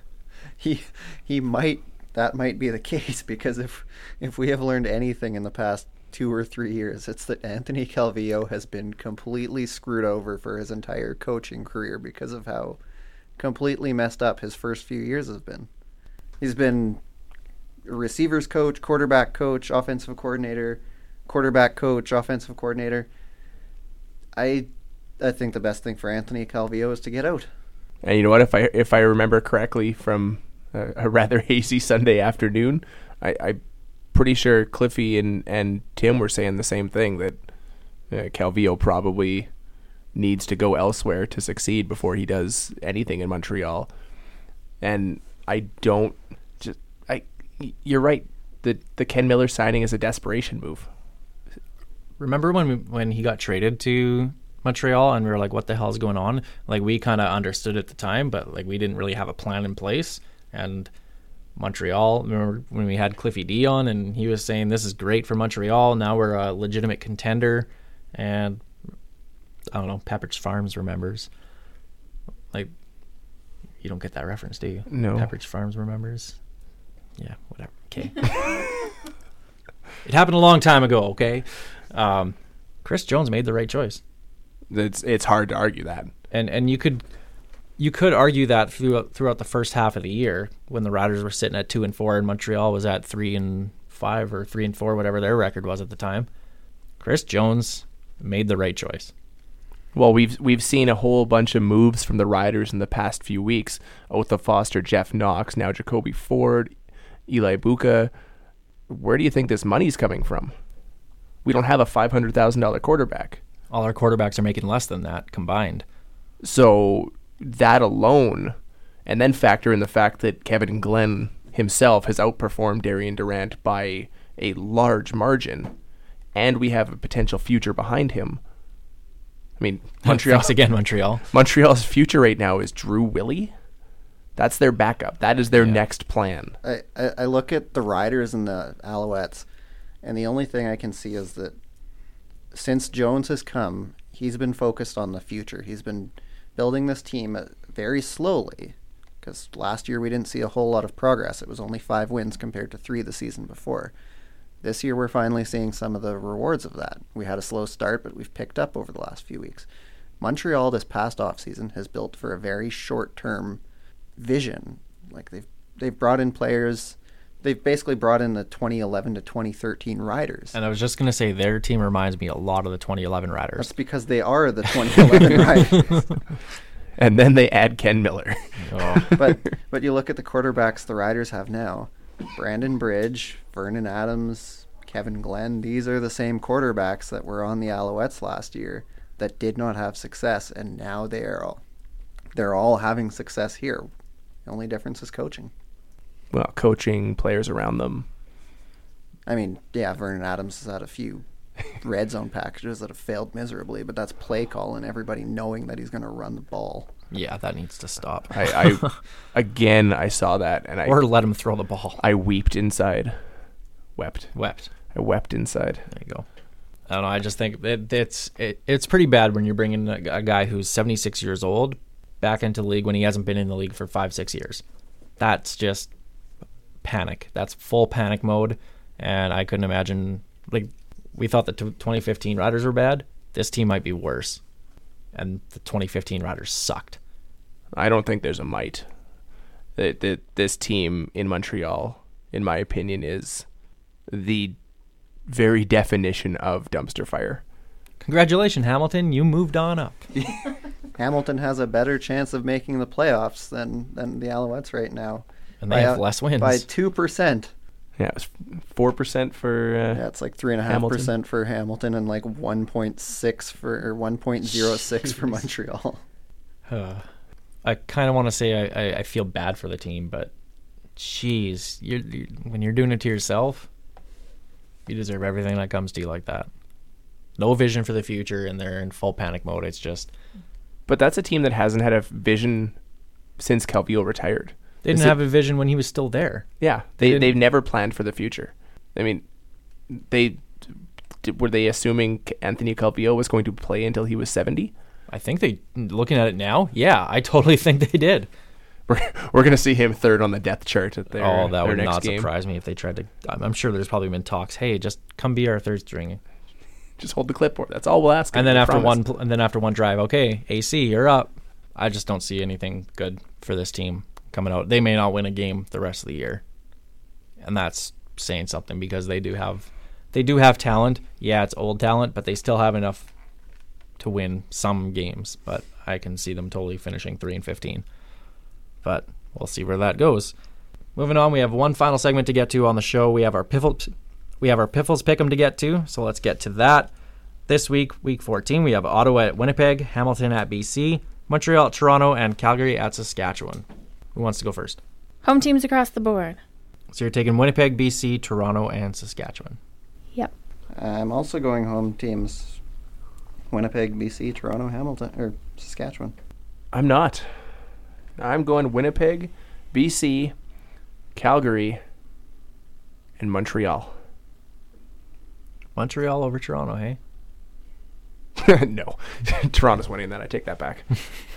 He might. That might be the case, because if we have learned anything in the past 2 or 3 years, it's that Anthony Calvillo has been completely screwed over for his entire coaching career because of how completely messed up his first few years have been. He's been a receivers coach, quarterback coach, offensive coordinator, quarterback coach, offensive coordinator. I think the best thing for Anthony Calvillo is to get out. And you know what? If I remember correctly from a rather hazy Sunday afternoon, I'm pretty sure Cliffy and Tim were saying the same thing, that Calvillo probably needs to go elsewhere to succeed before he does anything in Montreal. And you're right. The Ken Miller signing is a desperation move. Remember when he got traded to Montreal and we were like, what the hell is going on? Like, we kind of understood at the time, but like, we didn't really have a plan in place. And Montreal, remember when we had Cliffy D on and he was saying this is great for Montreal, now we're a legitimate contender. And I don't know, Pepperidge Farms remembers. Like, you don't get that reference, do you? No. Pepperidge Farms remembers. Yeah, whatever. Okay. It happened a long time ago, okay? Chris Jones made the right choice. It's hard to argue that. And you could argue that throughout the first half of the year, when the Riders were sitting at 2-4 and Montreal was at 3-5 or 3-4, whatever their record was at the time. Chris Jones made the right choice. Well, we've seen a whole bunch of moves from the Riders in the past few weeks. Otha Foster, Jeff Knox, now Jacoby Ford, Eli Buka. Where do you think this money's coming from? We don't have a $500,000 quarterback. All our quarterbacks are making less than that combined. So that alone, and then factor in the fact that Kevin Glenn himself has outperformed Darian Durant by a large margin, and we have a potential future behind him. I mean, Montreal. Thanks again, Montreal. Montreal's future right now is Drew Willie. That's their backup. That is their next plan. I look at the Riders and the Alouettes, and the only thing I can see is that since Jones has come, he's been focused on the future. He's been building this team very slowly, because last year we didn't see a whole lot of progress. It was only 5 wins compared to 3 the season before. This year we're finally seeing some of the rewards of that. We had a slow start, but we've picked up over the last few weeks. Montreal this past offseason has built for a very short-term vision. Like, they've brought in players. They've basically brought in the 2011 to 2013 Riders. And I was just going to say, their team reminds me a lot of the 2011 Riders. That's because they are the 2011 Riders. And then they add Ken Miller. Oh. But you look at the quarterbacks the Riders have now. Brandon Bridge, Vernon Adams, Kevin Glenn. These are the same quarterbacks that were on the Alouettes last year that did not have success, and now they're all having success here. The only difference is coaching. Well, coaching, players around them. I mean, yeah, Vernon Adams has had a few red zone packages that have failed miserably, but that's play call and everybody knowing that he's going to run the ball. Yeah, that needs to stop. I saw that, and or let him throw the ball. I wept inside. Wept. Wept. I wept inside. There you go. I don't know. I just think it's pretty bad when you're bringing a guy who's 76 years old back into the league when he hasn't been in the league for 5-6 years. That's just panic. That's full panic mode, and I couldn't imagine. Like, we thought the 2015 Riders were bad. This team might be worse, and the 2015 Riders sucked. I don't think there's a might. This team in Montreal, in my opinion, is the very definition of dumpster fire. Congratulations, Hamilton. You moved on up. Hamilton has a better chance of making the playoffs than the Alouettes right now. And they have less wins. By 2%. Yeah, it was 4% for Yeah, it's like 3.5% for Hamilton and like 1.6 or 1.06 for Montreal. I kind of want to say I feel bad for the team, but jeez, when you're doing it to yourself, you deserve everything that comes to you like that. No vision for the future, and they're in full panic mode. It's just... But that's a team that hasn't had a vision since Calvillo retired. They didn't have a vision when he was still there. Yeah, they've never planned for the future. I mean, were they assuming Anthony Calvillo was going to play until he was 70? I think looking at it now, yeah, I totally think they did. We're going to see him third on the depth chart at their that their would next not game. surprise me if they tried to. I'm sure there's probably been talks. Hey, just come be our third string. Just hold the clipboard. That's all we'll ask. And then after promise. one drive, okay, AC, you're up. I just don't see anything good for this team coming out. They may not win a game the rest of the year, and that's saying something because they do have talent. Yeah, it's old talent, but they still have enough to win some games. But I can see them totally finishing 3-15. But we'll see where that goes. Moving on, we have one final segment to get to on the show. We have our Piffles Pick'em to get to, so let's get to that. This week, Week 14, we have Ottawa at Winnipeg, Hamilton at BC, Montreal at Toronto, and Calgary at Saskatchewan. Who wants to go first? Home teams across the board. So you're taking Winnipeg, BC, Toronto, and Saskatchewan. Yep. I'm also going home teams. Winnipeg, BC, Toronto, Hamilton, or Saskatchewan. I'm not. I'm going Winnipeg, BC, Calgary, and Montreal. Montreal over Toronto, hey? No. Toronto's winning that. I take that back.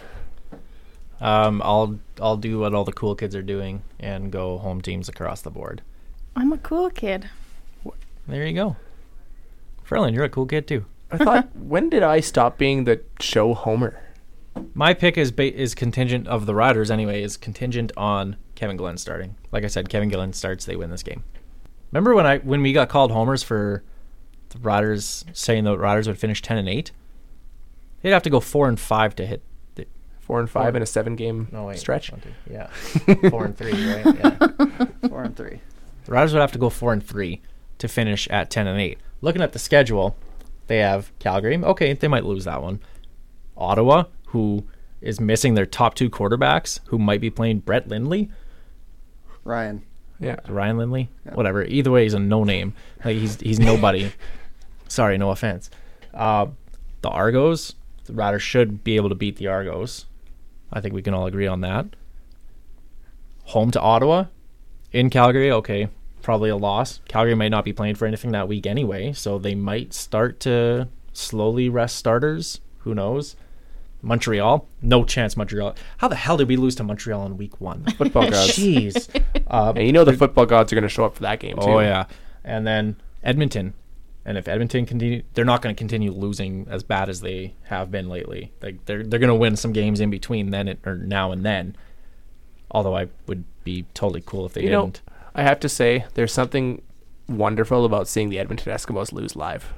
I'll do what all the cool kids are doing and go home teams across the board. I'm a cool kid. There you go. Ferlin, you're a cool kid too. I thought, when did I stop being the show homer? My pick is contingent of the Riders anyway, is contingent on Kevin Glenn starting. Like I said, Kevin Glenn starts, they win this game. Remember when we got called homers for the Riders, saying the Riders would finish 10-8? They'd have to go 4-5 to hit 4-5 in a 7-game stretch. 4-3, right? Yeah. 4-3. The Riders would have to go 4-3 to finish at 10-8. Looking at the schedule, they have Calgary. Okay, they might lose that one. Ottawa, who is missing their top two quarterbacks, who might be playing Brett Lindley. Ryan. Yeah. Ryan Lindley? Yeah. Whatever. Either way, he's a no-name. Like, he's nobody. Sorry, no offense. The Argos, the Riders should be able to beat the Argos. I think we can all agree on that. Home to Ottawa. In Calgary, okay, probably a loss. Calgary might not be playing for anything that week anyway, so they might start to slowly rest starters. Who knows? Montreal, no chance Montreal. How the hell did we lose to Montreal in week 1? Football gods. Jeez. And you know the football gods are going to show up for that game, too. Oh, yeah. And then Edmonton. And if Edmonton continue, they're not going to continue losing as bad as they have been lately. Like they're going to win some games in between or now and then. Although I would be totally cool if they didn't. I have to say, there's something wonderful about seeing the Edmonton Eskimos lose live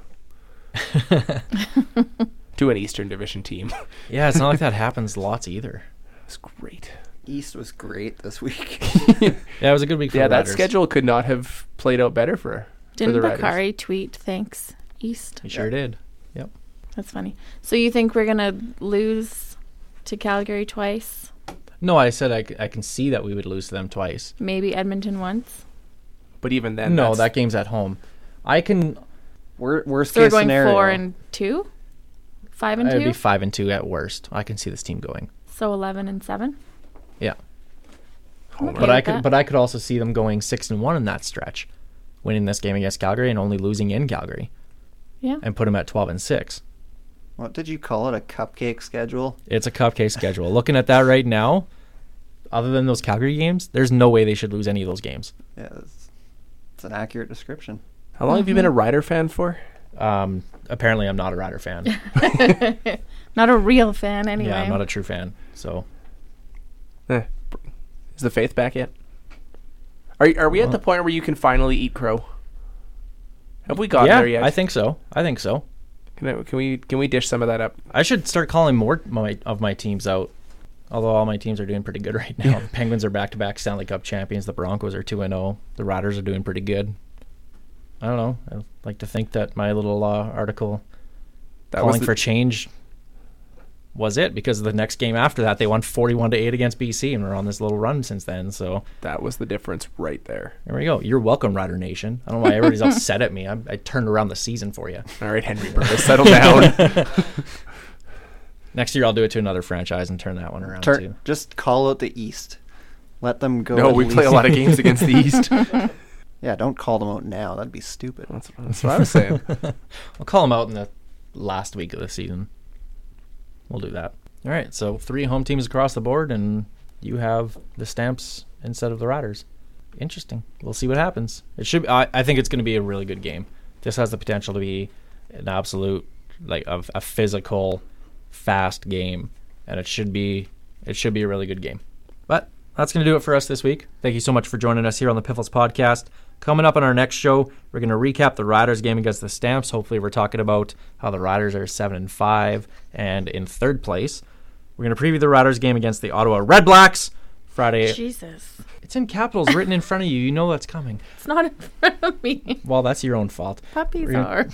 to an Eastern Division team. Yeah, it's not like that happens lots either. It's great. East was great this week. Yeah, it was a good week for the that Riders. schedule could not have played out better for Didn't the Riders. Bakari tweet thanks East? He sure did. Yep. That's funny. So you think we're gonna lose to Calgary twice? No, I said I can see that we would lose to them twice. Maybe Edmonton once. But even then, No, that game's at home. I can. Worst So we're case going scenario. 4-2, 5-2. It'd be 5-2 at worst. I can see this team going. So 11-7. Yeah. I'm okay But I with could. that. But I could also see them going 6-1 in that stretch, winning this game against Calgary and only losing in Calgary. Yeah. and put them at 12-6. What did you call it? A cupcake schedule? It's a cupcake schedule. Looking at that right now, other than those Calgary games, there's no way they should lose any of those games. Yeah, it's an accurate description. How long have you been a Rider fan for? Apparently, I'm not a Rider fan. Not a real fan, anyway. Yeah, I'm not a true fan. So Is the faith back yet? Are we at the point where you can finally eat crow? Have we gotten there yet? I think so. Can we dish some of that up? I should start calling more of my teams out. Although all my teams are doing pretty good right now. The Penguins are back-to-back Stanley Cup champions. The Broncos are 2-0. The Riders are doing pretty good. I don't know. I'd like to think that my little article calling for change was it, because the next game after that they won 41-8 against BC, and we're on this little run since then. So that was the difference right there. There we go. You're welcome, Rider Nation. I don't know why everybody's upset at me. I turned around the season for you. All right, Henry Burris, settle down. Next year I'll do it to another franchise and turn that one around too. Just call out the East. Let them go. No, we play a lot of games against the East. Yeah, don't call them out now. That'd be stupid. That's what I was saying. I'll call them out in the last week of the season. We'll do that. All right, so 3 home teams across the board, and you have the Stamps instead of the Riders. Interesting. We'll see what happens. It should. I think it's going to be a really good game. This has the potential to be an absolute, like, a physical, fast game, and it should be a really good game. But that's going to do it for us this week. Thank you so much for joining us here on the Piffles Podcast. Coming up on our next show, we're going to recap the Riders game against the Stamps. Hopefully we're talking about how the Riders are 7-5 and in third place. We're going to preview the Riders game against the Ottawa Red Blacks Friday. Jesus. It's in capitals written in front of you. You know that's coming. It's not in front of me. Well, that's your own fault. Puppies are.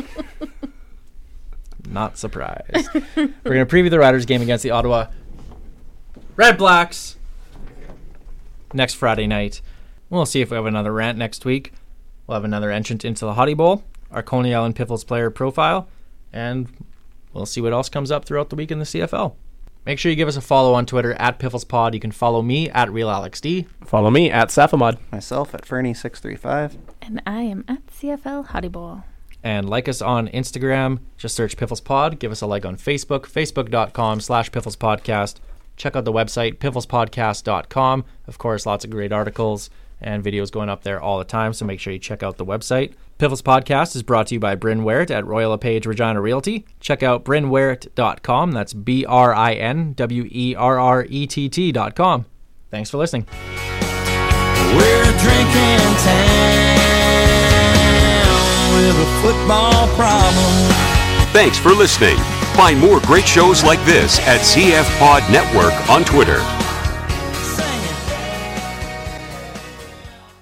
Not surprised. We're going to preview the Riders game against the Ottawa Red Blacks next Friday night. We'll see if we have another rant next week. We'll have another entrant into the Hottie Bowl, our Coney Island Piffles player profile, and we'll see what else comes up throughout the week in the CFL. Make sure you give us a follow on Twitter at PifflesPod. You can follow me at RealAlexD. Follow me at Safamod. Myself at Fernie635. And I am at CFL Hottie Bowl. And like us on Instagram. Just search PifflesPod. Give us a like on Facebook, facebook.com/PifflesPodcast. Check out the website, pifflespodcast.com. Of course, lots of great articles and videos going up there all the time, so make sure you check out the website. Piffles Podcast is brought to you by Bryn Wert at Royal LePage Regina Realty. Check out brynwert.com. That's BRINWERRETT.com. Thanks for listening. We're drinking town with a football problem. Thanks for listening. Find more great shows like this at CF Pod Network on Twitter.